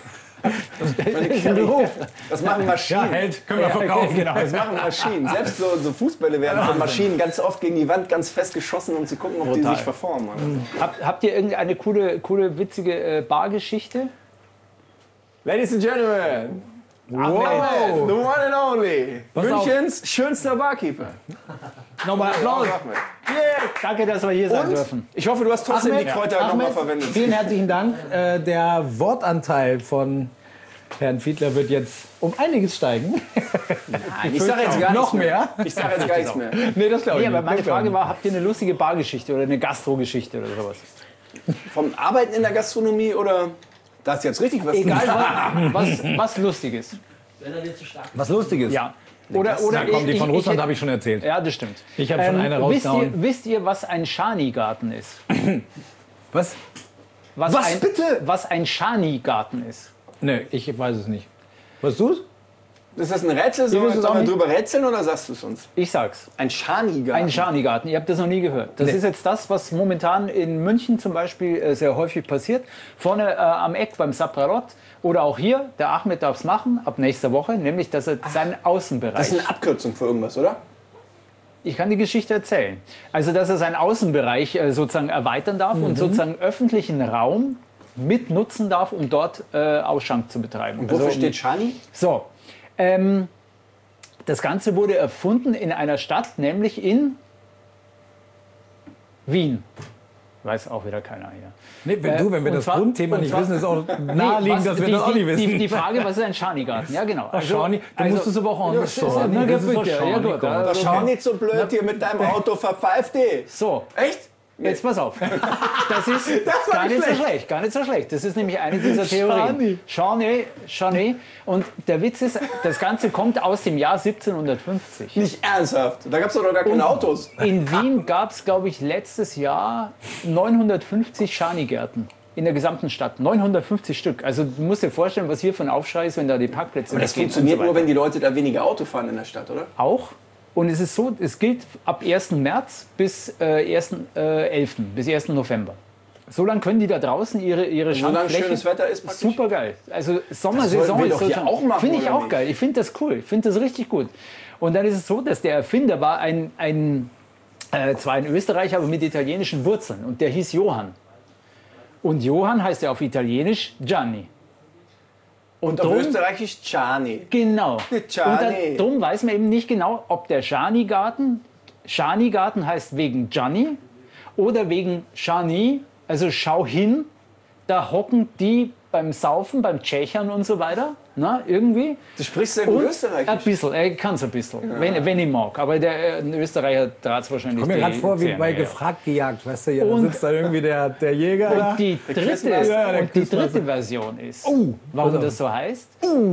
Das machen Maschinen. hält, können wir verkaufen. Genau. Das machen Maschinen. Selbst so, so Fußbälle werden von Maschinen ganz oft gegen die Wand ganz fest geschossen, um zu gucken, ob die Brutal. sich verformen. Oder? Habt, habt ihr irgendeine coole, coole witzige äh, Bargeschichte? Ladies and Gentlemen, Ahmed, the one and only, Pass auf. Münchens schönster Barkeeper. Nochmal Applaus. Ahmed. Danke, dass wir hier sein dürfen. Ich hoffe, du hast trotzdem die Kräuter nochmal Ahmed, verwendet. vielen herzlichen Dank. Äh, der Wortanteil von Herrn Fiedler wird jetzt um einiges steigen. Ich sage jetzt gar Noch nichts mehr? Ich sage jetzt gar nichts mehr. Nee, das glaube Nee, ich aber nicht. meine Das glaub ich Frage war, habt ihr eine lustige Bargeschichte oder eine Gastro-Geschichte oder sowas? Vom Arbeiten in der Gastronomie oder... Da ist jetzt richtig was. Egal, was, was, was lustig ist. Wenn er dir zu stark nicht. Was Lustiges. Ja. Oder, oder Na komm, die ich- von ich- Russland ich- habe ich schon erzählt. Ja, das stimmt. Ich habe schon eine wisst, ihr, rausgehauen. wisst ihr, was ein Schani-Garten ist? Was? Was, Was ein, bitte? Was ein Schani-Garten ist? Nee, ich weiß es nicht. Weißt du es? Ist das ein Rätsel? Sollen wisst wir es auch sollen wir nicht. drüber rätseln oder sagst du es uns? Ich sag's. Ein Schanigarten. Ein Schani-Garten. Ihr habt das noch nie gehört. Das Nee. ist jetzt das, was momentan in München zum Beispiel äh, sehr häufig passiert. Vorne äh, am Eck beim Sapralot oder auch hier, der Ahmed darf es machen, ab nächster Woche, nämlich dass er seinen Außenbereich... Das ist eine Abkürzung für irgendwas, oder? Ich kann die Geschichte erzählen. Also, dass er seinen Außenbereich äh, sozusagen erweitern darf und sozusagen öffentlichen Raum mitnutzen darf, um dort äh, Ausschank zu betreiben. Und wofür Also, steht Schani? So, ähm, das Ganze wurde erfunden in einer Stadt, nämlich in Wien. Weiß auch wieder keiner hier. Nee, wenn, du, wenn wir und das zwar- Grundthema und nicht zwar- wissen, ist auch Nee, naheliegend, was- dass wir die, das auch nicht die, wissen. Die, die Frage, was ist ein Schani-Garten? Ja, genau. Ach, Schani, du musst es aber auch Ja, anders das ist- sagen. na, Das ist doch bitte. Ja, Schani, gut, komm. ja, Das okay. schau nicht so blöd hier mit deinem Auto, verpfeift die. So, Echt? Jetzt pass auf. Das ist Das war gar nicht nicht so schlecht. schlecht. Gar nicht so schlecht. Das ist nämlich eine dieser Theorien. Charney, Charney. Und der Witz ist, das Ganze kommt aus dem Jahr siebzehnhundertfünfzig. Nicht ernsthaft. Da gab es doch noch gar keine Autos. In Wien gab es, glaube ich, letztes Jahr neunhundertfünfzig Schanigärten. In der gesamten Stadt. neunhundertfünfzig Stück. Also du musst dir vorstellen, was hier für ein Aufschrei ist, wenn da die Parkplätze Aber das weggehen und funktioniert so nur, weiter. wenn die Leute da weniger Auto fahren in der Stadt, oder? Auch. Und es ist so, es gilt ab ersten März bis äh, ersten elften bis ersten November. So lange können die da draußen ihre, ihre Solange Schandfläche... schönes Wetter ist praktisch? Super geil. Also Das Sommersaison sollten wir ist doch hier sozusagen- auch machen, Finde ich oder auch nicht? geil. Ich finde das cool. Ich finde das richtig gut. Und dann ist es so, dass der Erfinder war ein, ein äh, zwar ein Österreicher, aber mit italienischen Wurzeln. Und der hieß Johann. Und Johann heißt ja auf Italienisch Gianni. Und Auf drum- Österreichisch Gianni. Genau. Gianni. Und darum weiß man eben nicht genau, ob der Schani-Garten, Schani-Garten heißt wegen Gianni oder wegen Schani, also schau hin, da hocken die beim Saufen, beim Tschechern und so weiter, na, irgendwie. Du sprichst sehr gut Und ein Österreichisch. bisschen, er kann es ein bisschen, wenn, wenn ich mag. Aber der äh, ein Österreicher trat es wahrscheinlich. Kommt mir die gerade vor wie Zähne bei her. gefragt gejagt, weißt du, hier, da Und- sitzt da irgendwie der, der Jäger da. Und die dritte, Quizmaster. Ja, der und die Quizmaster. dritte Version ist, Oh, warum pass auf. das so heißt.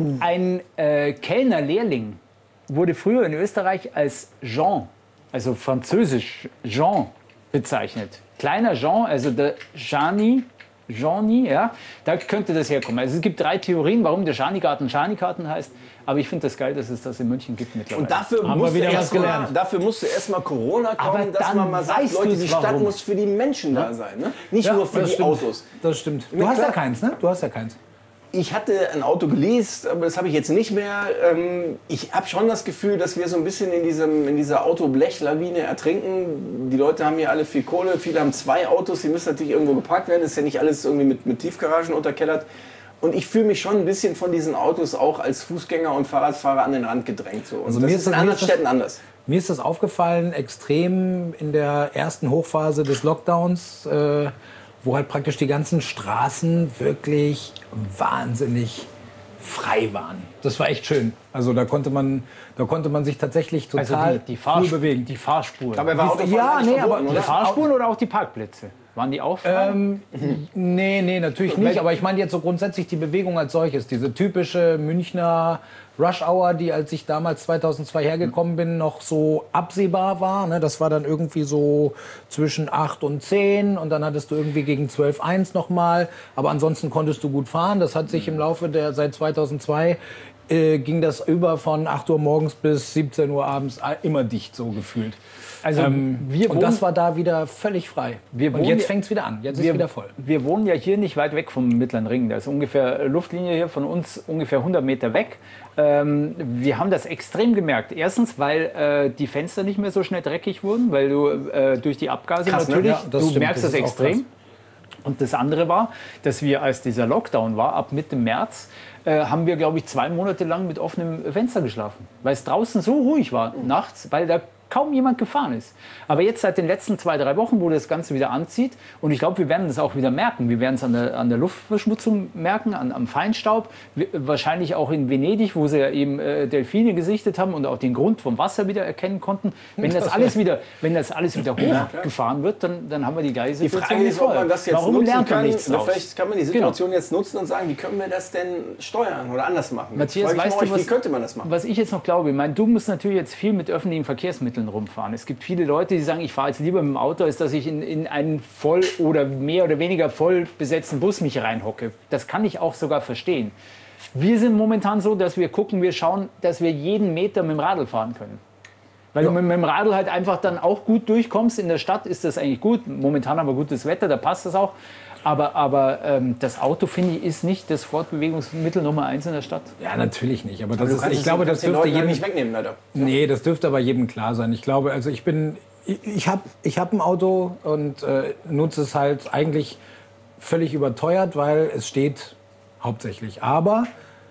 Ein äh, Kellnerlehrling wurde früher in Österreich als Jean, also französisch Jean, bezeichnet. Kleiner Jean, also der Jani, Jeanni, ja, da könnte das herkommen. Also es gibt drei Theorien, warum der Schanigarten Schanigarten heißt. Aber ich finde das geil, dass es das in München gibt mittlerweile. Und dafür Haben wir musste, wieder was erst mal, gelernt. dafür musste erstmal Corona kommen, Aber dass dann man mal sagt, weißt Leute, du's die Stadt warum. muss für die Menschen da sein. Ne? Nicht Ja, nur für das die stimmt. Autos. Das stimmt. Du Mir hast ja klar- keins, ne? Du hast ja keins. Ich hatte ein Auto geleast, aber das habe ich jetzt nicht mehr. Ähm, Ich habe schon das Gefühl, dass wir so ein bisschen in, diesem, in dieser Autoblechlawine ertrinken. Die Leute haben hier alle viel Kohle, viele haben zwei Autos, die müssen natürlich irgendwo geparkt werden. Das ist ja nicht alles irgendwie mit, mit Tiefgaragen unterkellert. Und ich fühle mich schon ein bisschen von diesen Autos auch als Fußgänger und Fahrradfahrer an den Rand gedrängt. So. Und Also das mir ist ist in das- mir anderen ist das- Städten anders. Mir ist das aufgefallen, extrem in der ersten Hochphase des Lockdowns, äh, wo halt praktisch die ganzen Straßen wirklich wahnsinnig frei waren. Das war echt schön. Also da konnte man, da konnte man sich tatsächlich also total die, die, cool Fahrspur, bewegen. die Fahrspuren. Dabei war Die- Autofahren ja, eigentlich nee, verboten, aber- die oder? Fahrspuren oder auch die Parkplätze? Waren die auch frei? Ähm, nee, nee, natürlich nicht. Aber ich meine jetzt so grundsätzlich die Bewegung als solches. Diese typische Münchner Rush Hour, die, als ich damals zweitausendzwei hergekommen bin, noch so absehbar war. Ne? Das war dann irgendwie so zwischen acht und zehn und dann hattest du irgendwie gegen zwölf eins nochmal. Aber ansonsten konntest du gut fahren. Das hat sich im Laufe der, seit zweitausendzwei äh, ging das über von acht Uhr morgens bis siebzehn Uhr abends äh, immer dicht so gefühlt. Also Ähm, wir und wohnen- das war da wieder völlig frei. Wir und wohnen jetzt ja- fängt es wieder an. Jetzt ist wir, wieder voll. wir wohnen ja hier nicht weit weg vom Mittleren Ring. Da ist ungefähr Luftlinie hier von uns ungefähr hundert Meter weg. Ähm, wir haben das extrem gemerkt. Erstens, weil äh, die Fenster nicht mehr so schnell dreckig wurden, weil du äh, durch die Abgase Krass, ne? natürlich, Ja, das du stimmt, merkst das das, ist auch extrem. krass. Und das andere war, dass wir, als dieser Lockdown war, ab Mitte März, äh, haben wir, glaube ich, zwei Monate lang mit offenem Fenster geschlafen. Weil es draußen so ruhig war nachts, weil da kaum jemand gefahren ist. Aber jetzt seit den letzten zwei, drei Wochen, wo das Ganze wieder anzieht, und ich glaube, wir werden das auch wieder merken. Wir werden es an der, an der Luftverschmutzung merken, an, am Feinstaub. Wir, wahrscheinlich auch in Venedig, wo sie ja eben äh, Delfine gesichtet haben und auch den Grund vom Wasser wieder erkennen konnten. Wenn das alles wieder, wenn das alles wieder hochgefahren wird, dann, dann haben wir die gleiche Die Situation. Frage wie ist, ob vorher. man das jetzt Warum nutzen lernt man kann. nichts Oder draus? vielleicht kann man die Situation jetzt nutzen und sagen, wie können wir das denn steuern oder anders machen? Matthias, Frage ich weißt mal du, euch, was, wie könnte man das machen? was ich jetzt noch glaube? Ich meine, du musst natürlich jetzt viel mit öffentlichen Verkehrsmitteln rumfahren. Es gibt viele Leute, die sagen, ich fahre jetzt lieber mit dem Auto, als dass ich in, in einen voll oder mehr oder weniger voll besetzten Bus mich reinhocke. Das kann ich auch sogar verstehen. Wir sind momentan so, dass wir gucken, wir schauen, dass wir jeden Meter mit dem Radl fahren können. Weil du mit, mit dem Radl halt einfach dann auch gut durchkommst. In der Stadt ist das eigentlich gut. Momentan haben wir gutes Wetter, da passt das auch. Aber, aber ähm, das Auto, finde ich, ist nicht das Fortbewegungsmittel Nummer eins in der Stadt. Ja, natürlich nicht. Aber das Du ist, kannst ich es- glaube, das kannst den dürfte Leuten halt jedem nicht wegnehmen, leider. Nee, das dürfte aber jedem klar sein. Ich glaube, also ich bin, ich, ich habe ich hab ein Auto und äh, nutze es halt eigentlich völlig überteuert, weil es steht hauptsächlich. Aber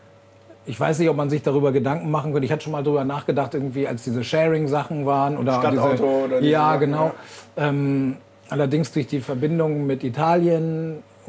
ich weiß nicht, ob man sich darüber Gedanken machen könnte. Ich hatte schon mal darüber nachgedacht, irgendwie, als diese Sharing-Sachen waren oder Stadtauto diese, oder diese ja, Sachen, genau. ja. Ähm, allerdings durch die Verbindung mit Italien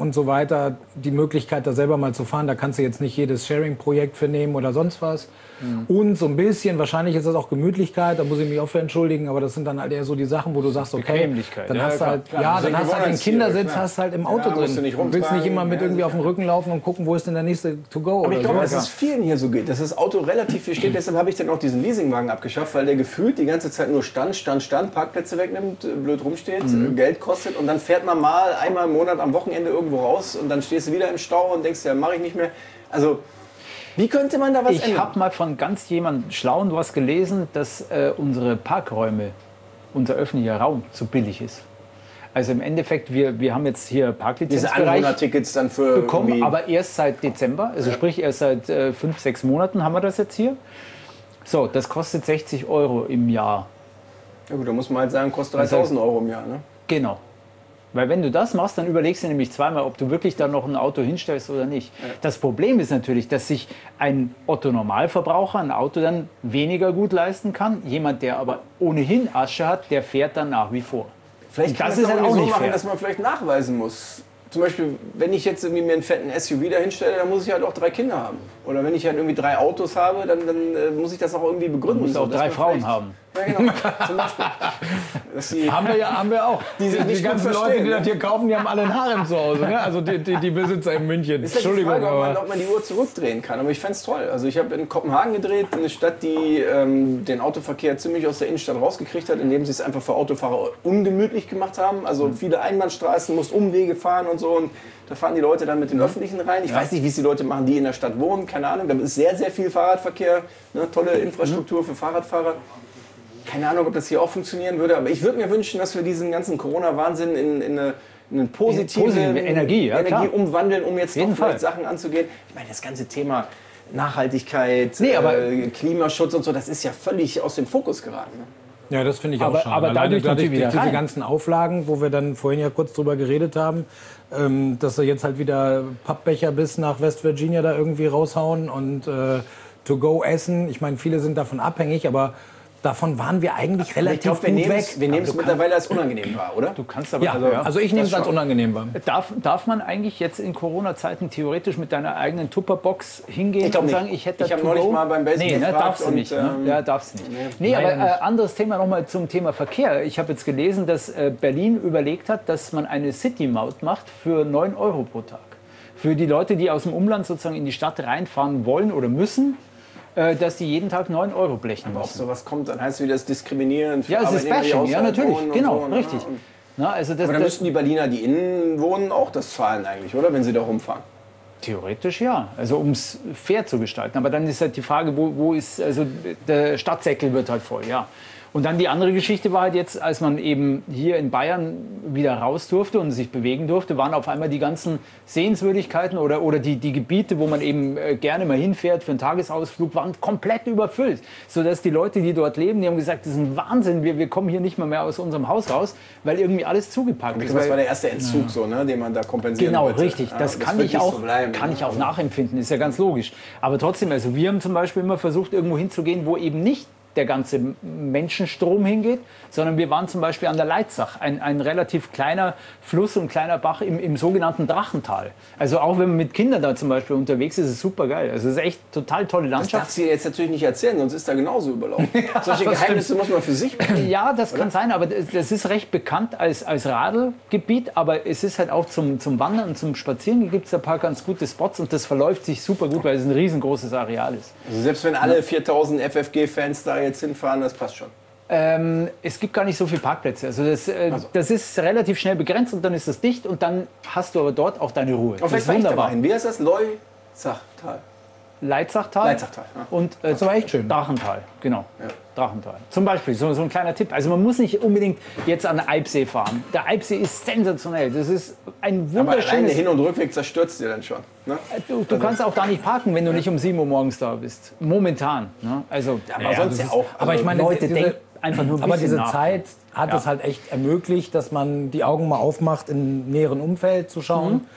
und so weiter, die Möglichkeit, da selber mal zu fahren. Da kannst du jetzt nicht jedes Sharing-Projekt für nehmen oder sonst was. Mhm. Und so ein bisschen, wahrscheinlich ist das auch Gemütlichkeit, da muss ich mich auch für entschuldigen, aber das sind dann halt eher so die Sachen, wo du sagst, okay, dann ja, hast du klar, halt, klar. ja, Das dann hast du halt den Gewohnheitsziel, Kindersitz, klar. hast halt im Auto Ja, musst du drin. nicht Du willst nicht rumtragen, immer mit ja, irgendwie auf dem sicher. Rücken laufen und gucken, wo ist denn der nächste To-Go Aber oder ich glaube, so. dass es vielen hier so geht, dass das Auto relativ viel steht. Deshalb habe ich dann auch diesen Leasingwagen abgeschafft, weil der gefühlt die ganze Zeit nur Stand, Stand, Stand, Parkplätze wegnimmt, blöd rumsteht, Mhm. Geld kostet und dann fährt man mal einmal im Monat am Wochenende irgendwo raus und dann stehst du wieder im Stau und denkst, ja, mache ich nicht mehr. Also, wie könnte man da was Ich ändern? habe mal von ganz jemandem Schlauen was gelesen, dass äh, unsere Parkräume, unser öffentlicher Raum zu billig ist. Also im Endeffekt, wir, wir haben jetzt hier Diese Parklizenzbereich Anwohnertickets dann für bekommen, irgendwie- aber erst seit Dezember, also sprich erst seit äh, fünf, sechs Monaten haben wir das jetzt hier. So, das kostet sechzig Euro im Jahr. Ja gut, da muss man halt sagen, kostet dreitausend Euro im Jahr. Ne? Genau. Weil wenn du das machst, dann überlegst du nämlich zweimal, ob du wirklich da noch ein Auto hinstellst oder nicht. Das Problem ist natürlich, dass sich ein Otto-Normalverbraucher ein Auto dann weniger gut leisten kann. Jemand, der aber ohnehin Asche hat, der fährt dann nach wie vor. Vielleicht kann das das ist halt auch auch so nicht machen, fair. dass man vielleicht nachweisen muss. Zum Beispiel, wenn ich jetzt irgendwie mir einen fetten S U V da hinstelle, dann muss ich halt auch drei Kinder haben. Oder wenn ich halt irgendwie drei Autos habe, dann, dann äh, muss ich das auch irgendwie begründen. Du musst So, auch dass drei man Frauen vielleicht- haben. Ja, genau. Zum Beispiel. Dass die, Haben wir ja, haben wir auch. Die sich nicht die ganzen gut Leute, verstehen, die ne? das hier kaufen, die haben alle ein Harem zu Hause. Ne? Also die, die, die Besitzer in München. ist halt die Entschuldigung, Frage, ob man, aber ob man die Uhr zurückdrehen kann. Aber ich fände es toll. Also ich habe in Kopenhagen gedreht, eine Stadt, die ähm, den Autoverkehr ziemlich aus der Innenstadt rausgekriegt hat, indem sie es einfach für Autofahrer ungemütlich gemacht haben. Also viele Einbahnstraßen, musst Umwege fahren und so. Und da fahren die Leute dann mit den Öffentlichen rein. Ich weiß nicht, wie es die Leute machen, die in der Stadt wohnen. Keine Ahnung. Da ist sehr, sehr viel Fahrradverkehr. Ne? Tolle Infrastruktur für Fahrradfahrer. Keine Ahnung, ob das hier auch funktionieren würde. Aber ich würde mir wünschen, dass wir diesen ganzen Corona-Wahnsinn in, in eine in eine positive, Positive Energie, ja, Energie klar. umwandeln, um jetzt doch Jeden vielleicht Fall. Sachen anzugehen. Ich meine, das ganze Thema Nachhaltigkeit, Nee, aber- äh, Klimaschutz und so, das ist ja völlig aus dem Fokus geraten. Ne? ja, das finde ich Aber- auch schade. aber Alleine dadurch natürlich wieder diese rein. ganzen Auflagen, wo wir dann vorhin ja kurz drüber geredet haben, ähm, dass sie jetzt halt wieder Pappbecher bis nach West Virginia da irgendwie raushauen und äh, To-Go essen. Ich meine, viele sind davon abhängig, aber davon waren wir eigentlich relativ Ich glaube, wir gut nehmen weg. es wir nehmen es mittlerweile als unangenehm wahr, oder? Du kannst aber Ja, also, also ich nehme es das als schon. unangenehm wahr. Darf, darf man eigentlich jetzt in Corona-Zeiten theoretisch mit deiner eigenen Tupperbox hingehen Ich glaub und nicht. sagen, ich hätte Ich da hab to neulich go? mal beim Basic Nee, ne, gefragt darfst du und, nicht. Ne? ähm, Ja, darfst du nicht. Nee, aber leider äh, nicht. anderes Thema nochmal zum Thema Verkehr. Ich habe jetzt gelesen, dass äh, Berlin überlegt hat, dass man eine City-Maut macht für neun Euro pro Tag. Für die Leute, die aus dem Umland sozusagen in die Stadt reinfahren wollen oder müssen, äh, dass die jeden Tag neun Euro blechen Ob müssen. sowas kommt, dann heißt es wieder das Diskriminieren für Ja, es ist Arbeitnehmer, die Bashing, ja, außerhalb natürlich. wohnen und Genau, so, ne? richtig. Und- Na, also das, Aber dann das, müssten die Berliner, die innen wohnen, auch das zahlen eigentlich, oder? Wenn sie da rumfahren. Theoretisch ja, also um es fair zu gestalten. Aber dann ist halt die Frage, wo, wo ist, also der Stadtsäckel wird halt voll, ja. Und dann die andere Geschichte war halt jetzt, als man eben hier in Bayern wieder raus durfte und sich bewegen durfte, waren auf einmal die ganzen Sehenswürdigkeiten oder, oder die, die Gebiete, wo man eben äh, gerne mal hinfährt für einen Tagesausflug, waren komplett überfüllt. Sodass die Leute, die dort leben, die haben gesagt, das ist ein Wahnsinn, wir, wir kommen hier nicht mal mehr aus unserem Haus raus, weil irgendwie alles zugepackt Ich ist. glaube, das Weil- war der erste Entzug, so, ne, den man da kompensieren Genau, wollte. richtig. Ja, Das, kann, wird ich nicht auch, so bleiben, kann ne? ich auch nachempfinden, ist ja ganz logisch. Aber trotzdem, also wir haben zum Beispiel immer versucht, irgendwo hinzugehen, wo eben nicht der ganze Menschenstrom hingeht, sondern wir waren zum Beispiel an der Leitzach, ein, ein relativ kleiner Fluss und kleiner Bach im, im sogenannten Drachental. Also auch wenn man mit Kindern da zum Beispiel unterwegs ist, ist es super geil. Also es ist echt total tolle Das Landschaft. darfst du dir jetzt natürlich nicht erzählen, sonst ist da genauso überlaufen. Solche Geheimnisse muss man für sich behalten. Ja, das kann sein, aber das das ist recht bekannt als, als Radelgebiet, aber es ist halt auch zum, zum Wandern und zum Spazieren gibt es ein paar ganz gute Spots und das verläuft sich super gut, weil es ein riesengroßes Areal ist. Also selbst wenn alle viertausend F F G-Fans da jetzt hinfahren, das passt schon. Ähm, es gibt gar nicht so viele Parkplätze. Also das, äh, Also. das ist relativ schnell begrenzt und dann ist es dicht und dann hast du aber dort auch deine Ruhe. Aber Das vielleicht ist war ich da mal wunderbar. hin. Wie heißt das? Leuzachtal. Leitzachtal. Leitzachtal, ja. Und äh, Das war echt schön. Drachental, genau. Drachental. Zum Beispiel, so, so ein kleiner Tipp. Also man muss nicht unbedingt jetzt an den Eibsee fahren. Der Eibsee ist sensationell. Das ist ein Aber allein der wunderschönes... Hin- und Rückweg zerstört dir dann schon. Ne? Du, du kannst auch da nicht parken, wenn du nicht um sieben Uhr morgens da bist. Momentan. Ne? Also, Aber sonst ja auch. Aber ich meine, Leute diese, denken einfach nur ein aber bisschen diese nach. Zeit hat Ja. es halt echt ermöglicht, dass man die Augen mal aufmacht, im näheren Umfeld zu schauen. Mhm. Ich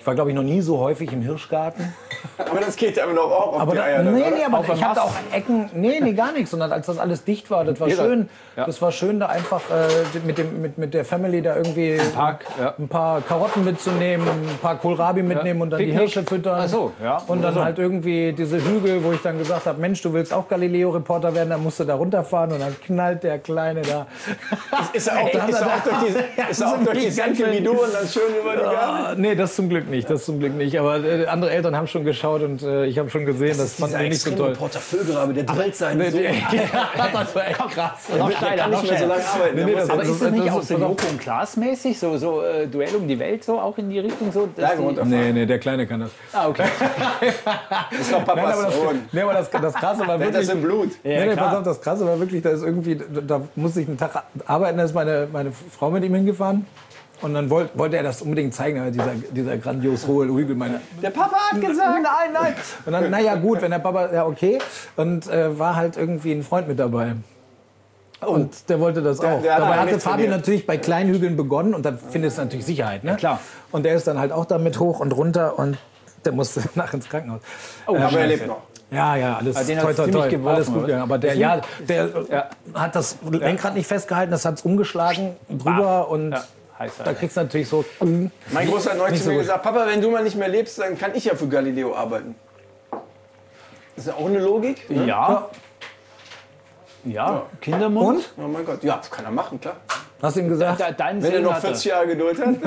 Ich war, glaube ich, noch nie so häufig im Hirschgarten. Aber das geht aber doch auch auf Aber die da, Eier. nee, dann, nee, oder? aber ich hatte auch Ecken, nee, nee, gar nichts, sondern als das alles dicht war, das war Jeder. schön. Ja. Das war schön, da einfach äh, mit, dem, mit, mit der Family da irgendwie Park, ja. ein paar Karotten mitzunehmen, ein paar Kohlrabi mitnehmen und dann die Picknick. Hirsche füttern. Ach so, ja. Und dann Oder so. halt irgendwie diese Hügel, wo ich dann gesagt habe, Mensch, du willst auch Galileo-Reporter werden, dann musst du da runterfahren und dann knallt der Kleine da. Ist er auch, ist er auch durch die, ist er auch durch die Senke wie du und dann schön über die Gabel? Ah, nee, das zum Glück nicht, das zum Glück nicht. Aber äh, andere Eltern haben schon geschaut und äh, ich habe schon gesehen, das, fanden die nicht so toll. Reporter Vögelrabe, der drillt seinen Nee, Sohn. nee, das war echt krass. Noch Der steiler, kann noch nicht mehr so steiler. lange arbeiten. Nee, der nee, muss das- Aber jetzt- ist das nicht das- auch so das- Joko und Klaas mäßig, so, so äh, Duell um die Welt, so auch in die Richtung so? dass Berge die- runterfahren. Nee, nee, der Kleine kann das. Ah, okay. Das ist doch Nein, aber Papas das, Sohn. nee, aber das, das Krasse war Der hat das wirklich... im Blut. Nee, nee, klar. pass auf, das Krasse war wirklich, da ist irgendwie, da, da musste ich einen Tag arbeiten, da ist meine, meine Frau mit ihm hingefahren. Und dann wollte, wollte er das unbedingt zeigen, aber dieser, dieser grandios hohe Hügel. Meine, Der Papa hat gesagt. nein, nein. Und dann, naja, gut, wenn der Papa, ja, okay. Und äh, war halt irgendwie ein Freund mit dabei. Und der wollte das auch. der hat Dabei aber hatte nichts Fabian trainiert. natürlich bei kleinen Hügeln begonnen und dann findest du natürlich Sicherheit. Ne? klar. Und der ist dann halt auch damit hoch und runter und der musste nach ins Krankenhaus. Aber er lebt noch. Ja, ja, alles den toi, hat's toi, ziemlich toi, geworfen, alles gut oder? gegangen. Aber der, ja, der Ja. hat das Lenkrad nicht festgehalten, das hat es umgeschlagen drüber und Ja, heiß, da kriegst du natürlich so... Mein Großer hat neulich Nicht zu mir so gut. gesagt, Papa, wenn du mal nicht mehr lebst, dann kann ich ja für Galileo arbeiten. Das ist ja auch eine Logik. Ne? Ja. Ja, Kindermund. Und? Oh mein Gott, ja, das kann er machen, klar. Hast du ihm gesagt? Da, dein Wenn er Sinn noch hat er. vierzig Jahre Geduld hat.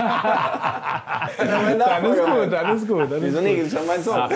Dann ist gut, dann ist gut. Dann ist Wieso nicht? Das ist ja mein Sohn. Ach,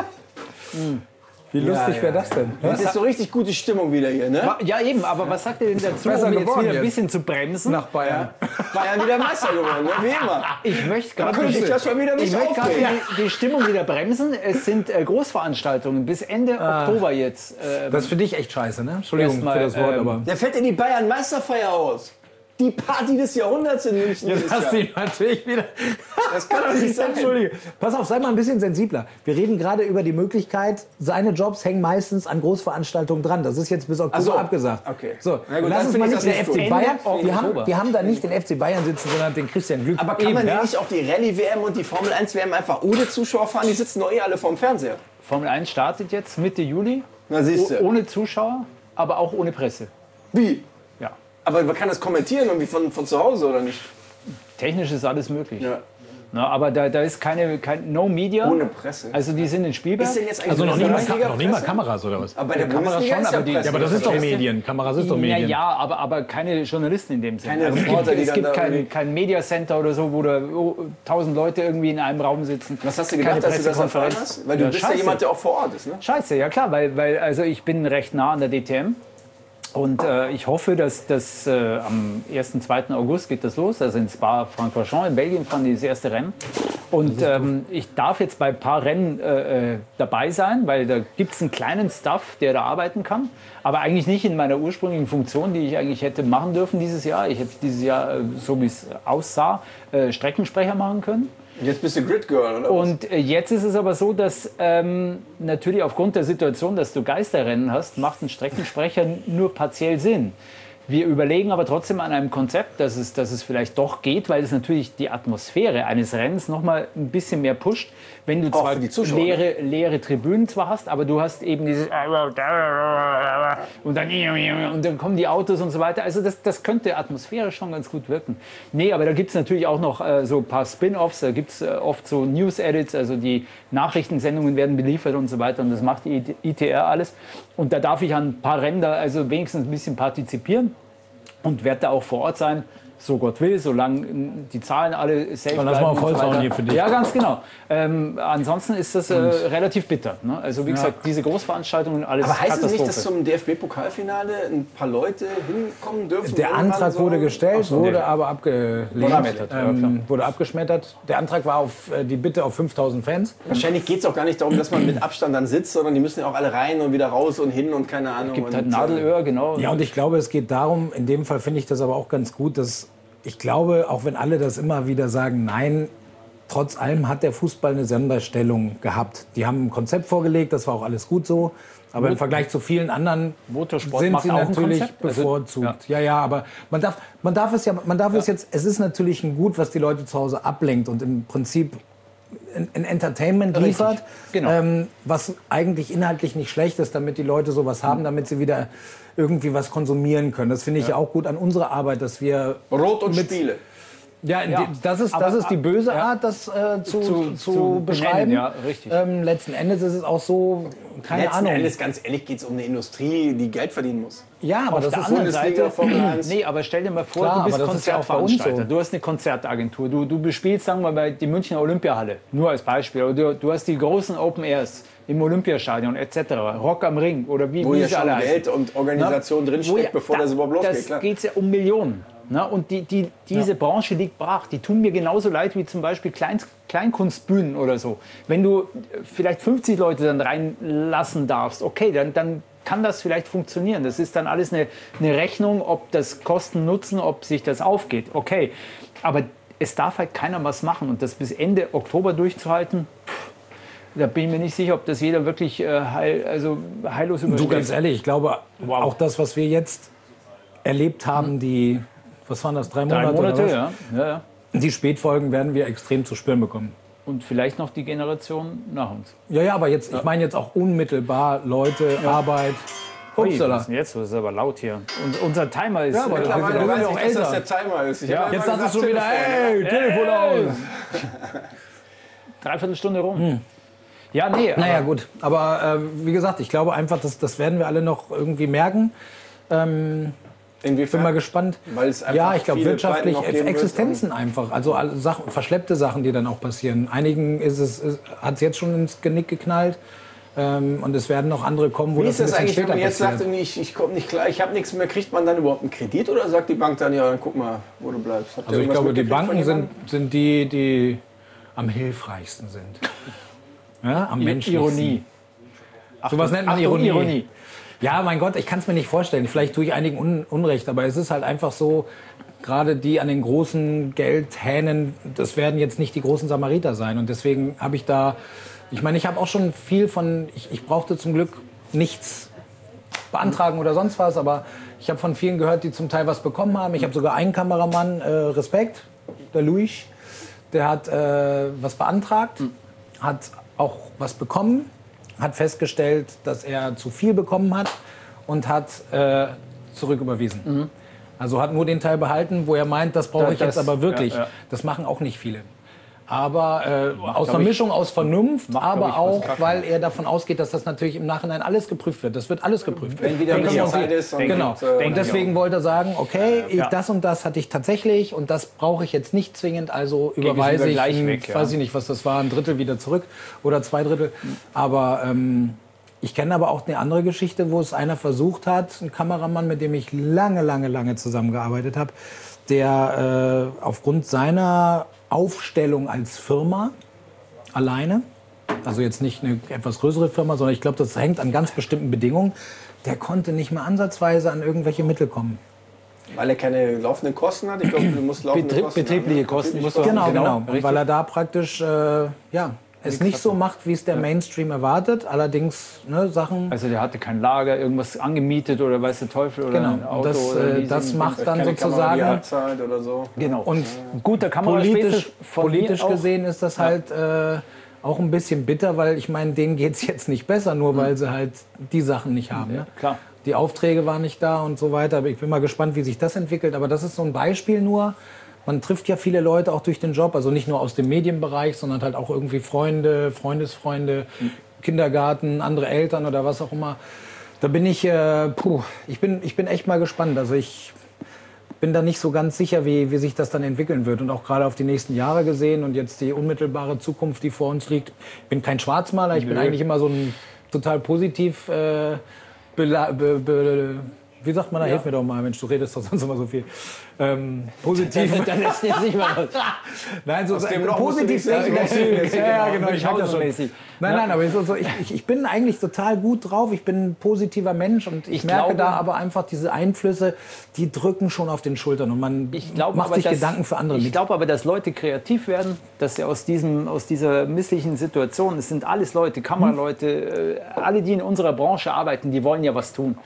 ey. Wie lustig ja. wäre das denn? Das ist so richtig gute Stimmung wieder hier, ne? Ja, eben, aber was sagt ihr denn dazu, Besser um jetzt geworden wieder ein jetzt. bisschen zu bremsen? Nach Bayern. Bayern wieder Meister geworden, ne? Wie immer. Ich möchte Da gerade könnte ich die, das schon wieder ich nicht möchte gerade aufregen. die, die Stimmung wieder bremsen. Es sind äh, Großveranstaltungen bis Ende Oktober jetzt. Äh, Das ist für dich echt scheiße, ne? Entschuldigung Erstmal, für das Wort, ähm, aber... Der fährt in die Bayern-Meisterfeier aus. Die Party des Jahrhunderts in München. Jetzt dieses hast du Jahr. ihn natürlich wieder... Das kann doch nicht sein. Entschuldige. Pass auf, sei mal ein bisschen sensibler. Wir reden gerade über die Möglichkeit, seine Jobs hängen meistens an Großveranstaltungen dran. Das ist jetzt bis Oktober Ach so. abgesagt. Okay. So, Na gut, lass dann uns finde mal ich nicht das den nicht F gut. C Bayern. Ende Wir haben, Oktober. wir haben da nicht den F C Bayern sitzen, sondern den Christian Glück. Aber kann Eben, man ja? denn nicht auch die Rallye-W M und die Formel eins W M einfach ohne Zuschauer fahren? Die sitzen doch eh alle vorm Fernseher. Formel eins startet jetzt Mitte Juli. Na siehst du. O- ohne Zuschauer, aber auch ohne Presse. Wie? Ja. Aber man kann das kommentieren irgendwie von, von zu Hause, oder nicht? Technisch ist alles möglich. Ja. Na, aber da, da ist keine, kein No Media. Ohne Presse. Also die sind in Spielberg. Ist denn jetzt eigentlich Also noch nie, mal, Bundesliga noch nie mal Presse? Kameras oder was? Aber bei der Kameras Bundesliga schon, ist ja aber die- Presse. Ja, aber das ist doch Verstehst du? Medien. Kameras ist doch Ja, Medien. ja, aber, aber keine Journalisten in dem Sinne. Keine Also es Reporter, gibt, die es dann gibt da kein, irgendwie- kein Media Center oder so, wo da oh, tausend Leute irgendwie in einem Raum sitzen. Was hast du Keine gedacht, als du das erfahren Pressekonferenz. hast? Weil du Ja, bist ja scheiße. jemand, der auch vor Ort ist, ne? Scheiße, ja klar, weil, weil also ich bin recht nah an der D T M. Und äh, ich hoffe, dass das äh, am ersten, zweiten August geht das los. Also in Spa-Francorchamps in Belgien fahren die das erste Rennen. Und ähm, ich darf jetzt bei ein paar Rennen äh, äh, dabei sein, weil da gibt es einen kleinen Staff, der da arbeiten kann. Aber eigentlich nicht in meiner ursprünglichen Funktion, die ich eigentlich hätte machen dürfen dieses Jahr. Ich hätte dieses Jahr, äh, so wie es aussah, äh, Streckensprecher machen können. Jetzt bist du Grid Girl, oder? Und äh, jetzt ist es aber so, dass ähm, natürlich aufgrund der Situation, dass du Geisterrennen hast, macht ein Streckensprecher nur partiell Sinn. Wir überlegen aber trotzdem an einem Konzept, dass es, dass es vielleicht doch geht, weil es natürlich die Atmosphäre eines Rennens noch mal ein bisschen mehr pusht, wenn du Auch zwar für die Zuschauer, leere, leere Tribünen zwar hast, aber du hast eben dieses und dann, und dann kommen die Autos und so weiter. Also das, das könnte atmosphärisch schon ganz gut wirken. Nee, aber da gibt es natürlich auch noch äh, so ein paar Spin-Offs, da gibt es äh, oft so News-Edits, also die Nachrichtensendungen werden beliefert und so weiter und das macht die I T R alles. Und da darf ich an ein paar Rennen da also wenigstens ein bisschen partizipieren und werde da auch vor Ort sein, so Gott will, solange die Zahlen alle safe Dann lass bleiben mal und auf Holz so weiter. hauen hier für dich. Ja, ganz genau. Ähm, ansonsten ist das äh, relativ bitter. Ne? Also wie gesagt, diese Großveranstaltungen, alles Aber heißt es nicht, dass Katastrophe. zum D F B-Pokalfinale ein paar Leute hinkommen dürfen? Der irgendwann Antrag so? wurde gestellt, wurde nee. aber abgelehnt. Wurde abgeschmettert, ja, klar. ähm, wurde abgeschmettert. Der Antrag war auf äh, die Bitte auf fünftausend Fans. Wahrscheinlich geht es auch gar nicht darum, dass man mit Abstand dann sitzt, sondern die müssen ja auch alle rein und wieder raus und hin und keine Ahnung. gibt und, halt Nadelöhr, genau. Ja, und ich glaube, es geht darum, in dem Fall finde ich das aber auch ganz gut, dass ich glaube, auch wenn alle das immer wieder sagen, nein, trotz allem hat der Fußball eine Sonderstellung gehabt. Die haben ein Konzept vorgelegt, das war auch alles gut so. Aber im Vergleich zu vielen anderen Motorsport sind macht sie auch ein natürlich Konzept. Also, bevorzugt. ja. ja, aber man darf, man darf es ja, man darf es jetzt, es ist natürlich ein Gut, was die Leute zu Hause ablenkt und im Prinzip ein, ein Entertainment Richtig. liefert, Genau. ähm, was eigentlich inhaltlich nicht schlecht ist, damit die Leute sowas haben, damit sie wieder irgendwie was konsumieren können. Das finde ich ja. auch gut an unserer Arbeit, dass wir Rot und mit, Spiele. Ja, Ja. die- das ist, Aber- das ist die böse ja. Art, das äh, zu, Zu- zu, zu beschreiben. benennen, ja, richtig. Ähm, letzten Endes ist es auch so, keine Letzten Ahnung. Endes, ganz ehrlich, geht es um eine Industrie, die Geld verdienen muss. Ja, aber Auf das der ist anderen Bundesliga, Seite, Formel eins. nee, aber stell dir mal vor, Klar, du bist aber das ist ja auch bei uns so. Konzertveranstalter, du hast eine Konzertagentur, du, du bespielst, sagen wir mal, die Münchner Olympiahalle, nur als Beispiel, oder du, du hast die großen Open Airs im Olympiastadion et cetera, Rock am Ring oder wie, Wo wie ja sie schon alle heißen. Geld und Organisation Wo drinsteckt, ja- bevor da- das überhaupt losgeht. Das Klar. geht ja um Millionen. Ne? Und die, die, diese Branche liegt brach. Die tun mir genauso leid wie zum Beispiel Klein, Kleinkunstbühnen oder so. Wenn du vielleicht fünfzig Leute dann reinlassen darfst, okay, dann, dann kann das vielleicht funktionieren. Das ist dann alles eine, eine Rechnung, ob das Kosten nutzen, ob sich das aufgeht. Okay, aber es darf halt keiner was machen. Und das bis Ende Oktober durchzuhalten, pff, da bin ich mir nicht sicher, ob das jeder wirklich äh, heil, also heillos Du, übersteht. ganz ehrlich, ich glaube, Wow. auch das, was wir jetzt erlebt haben, die, was waren das, drei Monate? Drei Monate, oder was? ja. Ja, ja. Die Spätfolgen werden wir extrem zu spüren bekommen. Und vielleicht noch die Generation nach uns. Ja, ja, aber jetzt, ich meine jetzt auch unmittelbar Leute, Arbeit. Ui, Upsala. was ist denn jetzt? Das ist aber laut hier. Und unser Timer ist. Ja, aber äh, Mittlerweile wir sind weiß ja ich, auch dass das älter. der Timer ist. Ich Ja. hab immer Jetzt sagst du gesagt, schon wieder, Telefon. hey, Telefon aus. Dreiviertel Stunde rum. Ja, nee. Naja, aber- gut. Aber äh, wie gesagt, ich glaube einfach, das, das werden wir alle noch irgendwie merken. Ähm, Inwiefern? bin mal gespannt. Weil es einfach Ja, ich glaube viele wirtschaftlich Pleiten noch geben wird Existenzen einfach. Also alle Sachen, verschleppte Sachen, die dann auch passieren. Einigen ist es, ist, hat es jetzt schon ins Genick geknallt. Ähm, und es werden noch andere kommen, wo Wie das ist ein das bisschen eigentlich, wenn später man jetzt passiert. sagt, ich, ich komme nicht klar, ich habe nichts mehr, kriegt man dann überhaupt einen Kredit oder sagt die Bank dann, ja, dann guck mal, wo du bleibst? Habt ihr Also ich irgendwas glaube, die mitgekriegt von Banken sind, jemandem? sind die, die am hilfreichsten sind. Ja, am menschlichsten. Ironie. Sowas nennt man Achtung, Ironie. Ironie. Ja, mein Gott, ich kann es mir nicht vorstellen. Vielleicht tue ich einigen Un Unrecht, aber es ist halt einfach so, gerade die an den großen Geldhähnen, das werden jetzt nicht die großen Samariter sein. Und deswegen habe ich da, ich meine, ich habe auch schon viel von, ich, ich brauchte zum Glück nichts beantragen oder sonst was, aber ich habe von vielen gehört, die zum Teil was bekommen haben. Ich habe sogar einen Kameramann, äh, Respekt, der Luis, der hat äh, was beantragt, hat auch was bekommen, hat festgestellt, dass er zu viel bekommen hat und hat äh, zurücküberwiesen. Also hat nur den Teil behalten, wo er meint, das brauche Da- ich jetzt das- aber wirklich. ja, ja. Das machen auch nicht viele. Aber äh, aus einer ich, Mischung aus Vernunft, macht, glaub aber ich, was auch, Kraft. weil er davon ausgeht, dass das natürlich im Nachhinein alles geprüft wird. Das wird alles geprüft. Wenn wieder ein Denke bisschen ich auch. Zeit ist. Und Genau. und, äh, Und deswegen wollte er sagen, okay, ich, Ja. das und das hatte ich tatsächlich und das brauche ich jetzt nicht zwingend, also wir überweise wieder ich, gleich ein, weg, ja. weiß ich nicht, was das war, ein Drittel wieder zurück oder zwei Drittel. Aber ähm, ich kenne aber auch eine andere Geschichte, wo es einer versucht hat, ein Kameramann, mit dem ich lange, lange, lange zusammengearbeitet habe, der äh, aufgrund seiner Aufstellung als Firma alleine, also jetzt nicht eine etwas größere Firma, sondern ich glaube, das hängt an ganz bestimmten Bedingungen, der konnte nicht mehr ansatzweise an irgendwelche Mittel kommen. Weil er keine laufenden Kosten hat. Ich glaube, du musst laufende Betrie- Kosten betriebliche haben. Kosten Betriebliche musst du- Genau, Genau, genau. Und richtig. weil er da praktisch äh, ja, es nicht so macht, wie es der Mainstream erwartet. Allerdings ne, Sachen. Also der hatte kein Lager, irgendwas angemietet oder weiß der Teufel oder Genau. ein Auto. Und das, oder äh, Leasing. das macht dann Keine Kamera, die sozusagen. abzahlt oder so. Genau. Und ein guter Kamera politisch, von mir politisch auch. gesehen ist das halt äh, auch ein bisschen bitter, weil ich meine, denen geht es jetzt nicht besser, nur weil sie halt die Sachen nicht haben. Ne? Klar. Die Aufträge waren nicht da und so weiter. Aber ich bin mal gespannt, wie sich das entwickelt. Aber das ist so ein Beispiel nur. Man trifft ja viele Leute auch durch den Job, also nicht nur aus dem Medienbereich, sondern halt auch irgendwie Freunde, Freundesfreunde, Kindergarten, andere Eltern oder was auch immer. Da bin ich, äh, puh, ich bin, ich bin echt mal gespannt. Also ich bin da nicht so ganz sicher, wie, wie sich das dann entwickeln wird. Und auch gerade auf die nächsten Jahre gesehen und jetzt die unmittelbare Zukunft, die vor uns liegt. Ich bin kein Schwarzmaler, ich bin eigentlich immer so ein total positiv, äh, bela- be, be, wie sagt man da, hilf mir doch mal, Mensch, du redest doch sonst immer so viel. Ähm, positiv. Dann lässt jetzt nicht mal raus. Nein, so dem Loch musst du positiv dich selbst denken. rausziehen. Ja, ja, genau, ich hab das schon. Mäßig. Nein, nein, aber so, so, ich, ich, ich bin eigentlich total gut drauf. Ich bin ein positiver Mensch und ich, Ich merke glaube- da aber einfach diese Einflüsse, die drücken schon auf den Schultern und man Ich glaube macht aber, sich dass- Gedanken für andere Ich mit. glaube aber, dass Leute kreativ werden, dass sie aus, diesem, aus dieser misslichen Situation, es sind alles Leute, Kameraleute, äh, alle, die in unserer Branche arbeiten, die wollen ja was tun.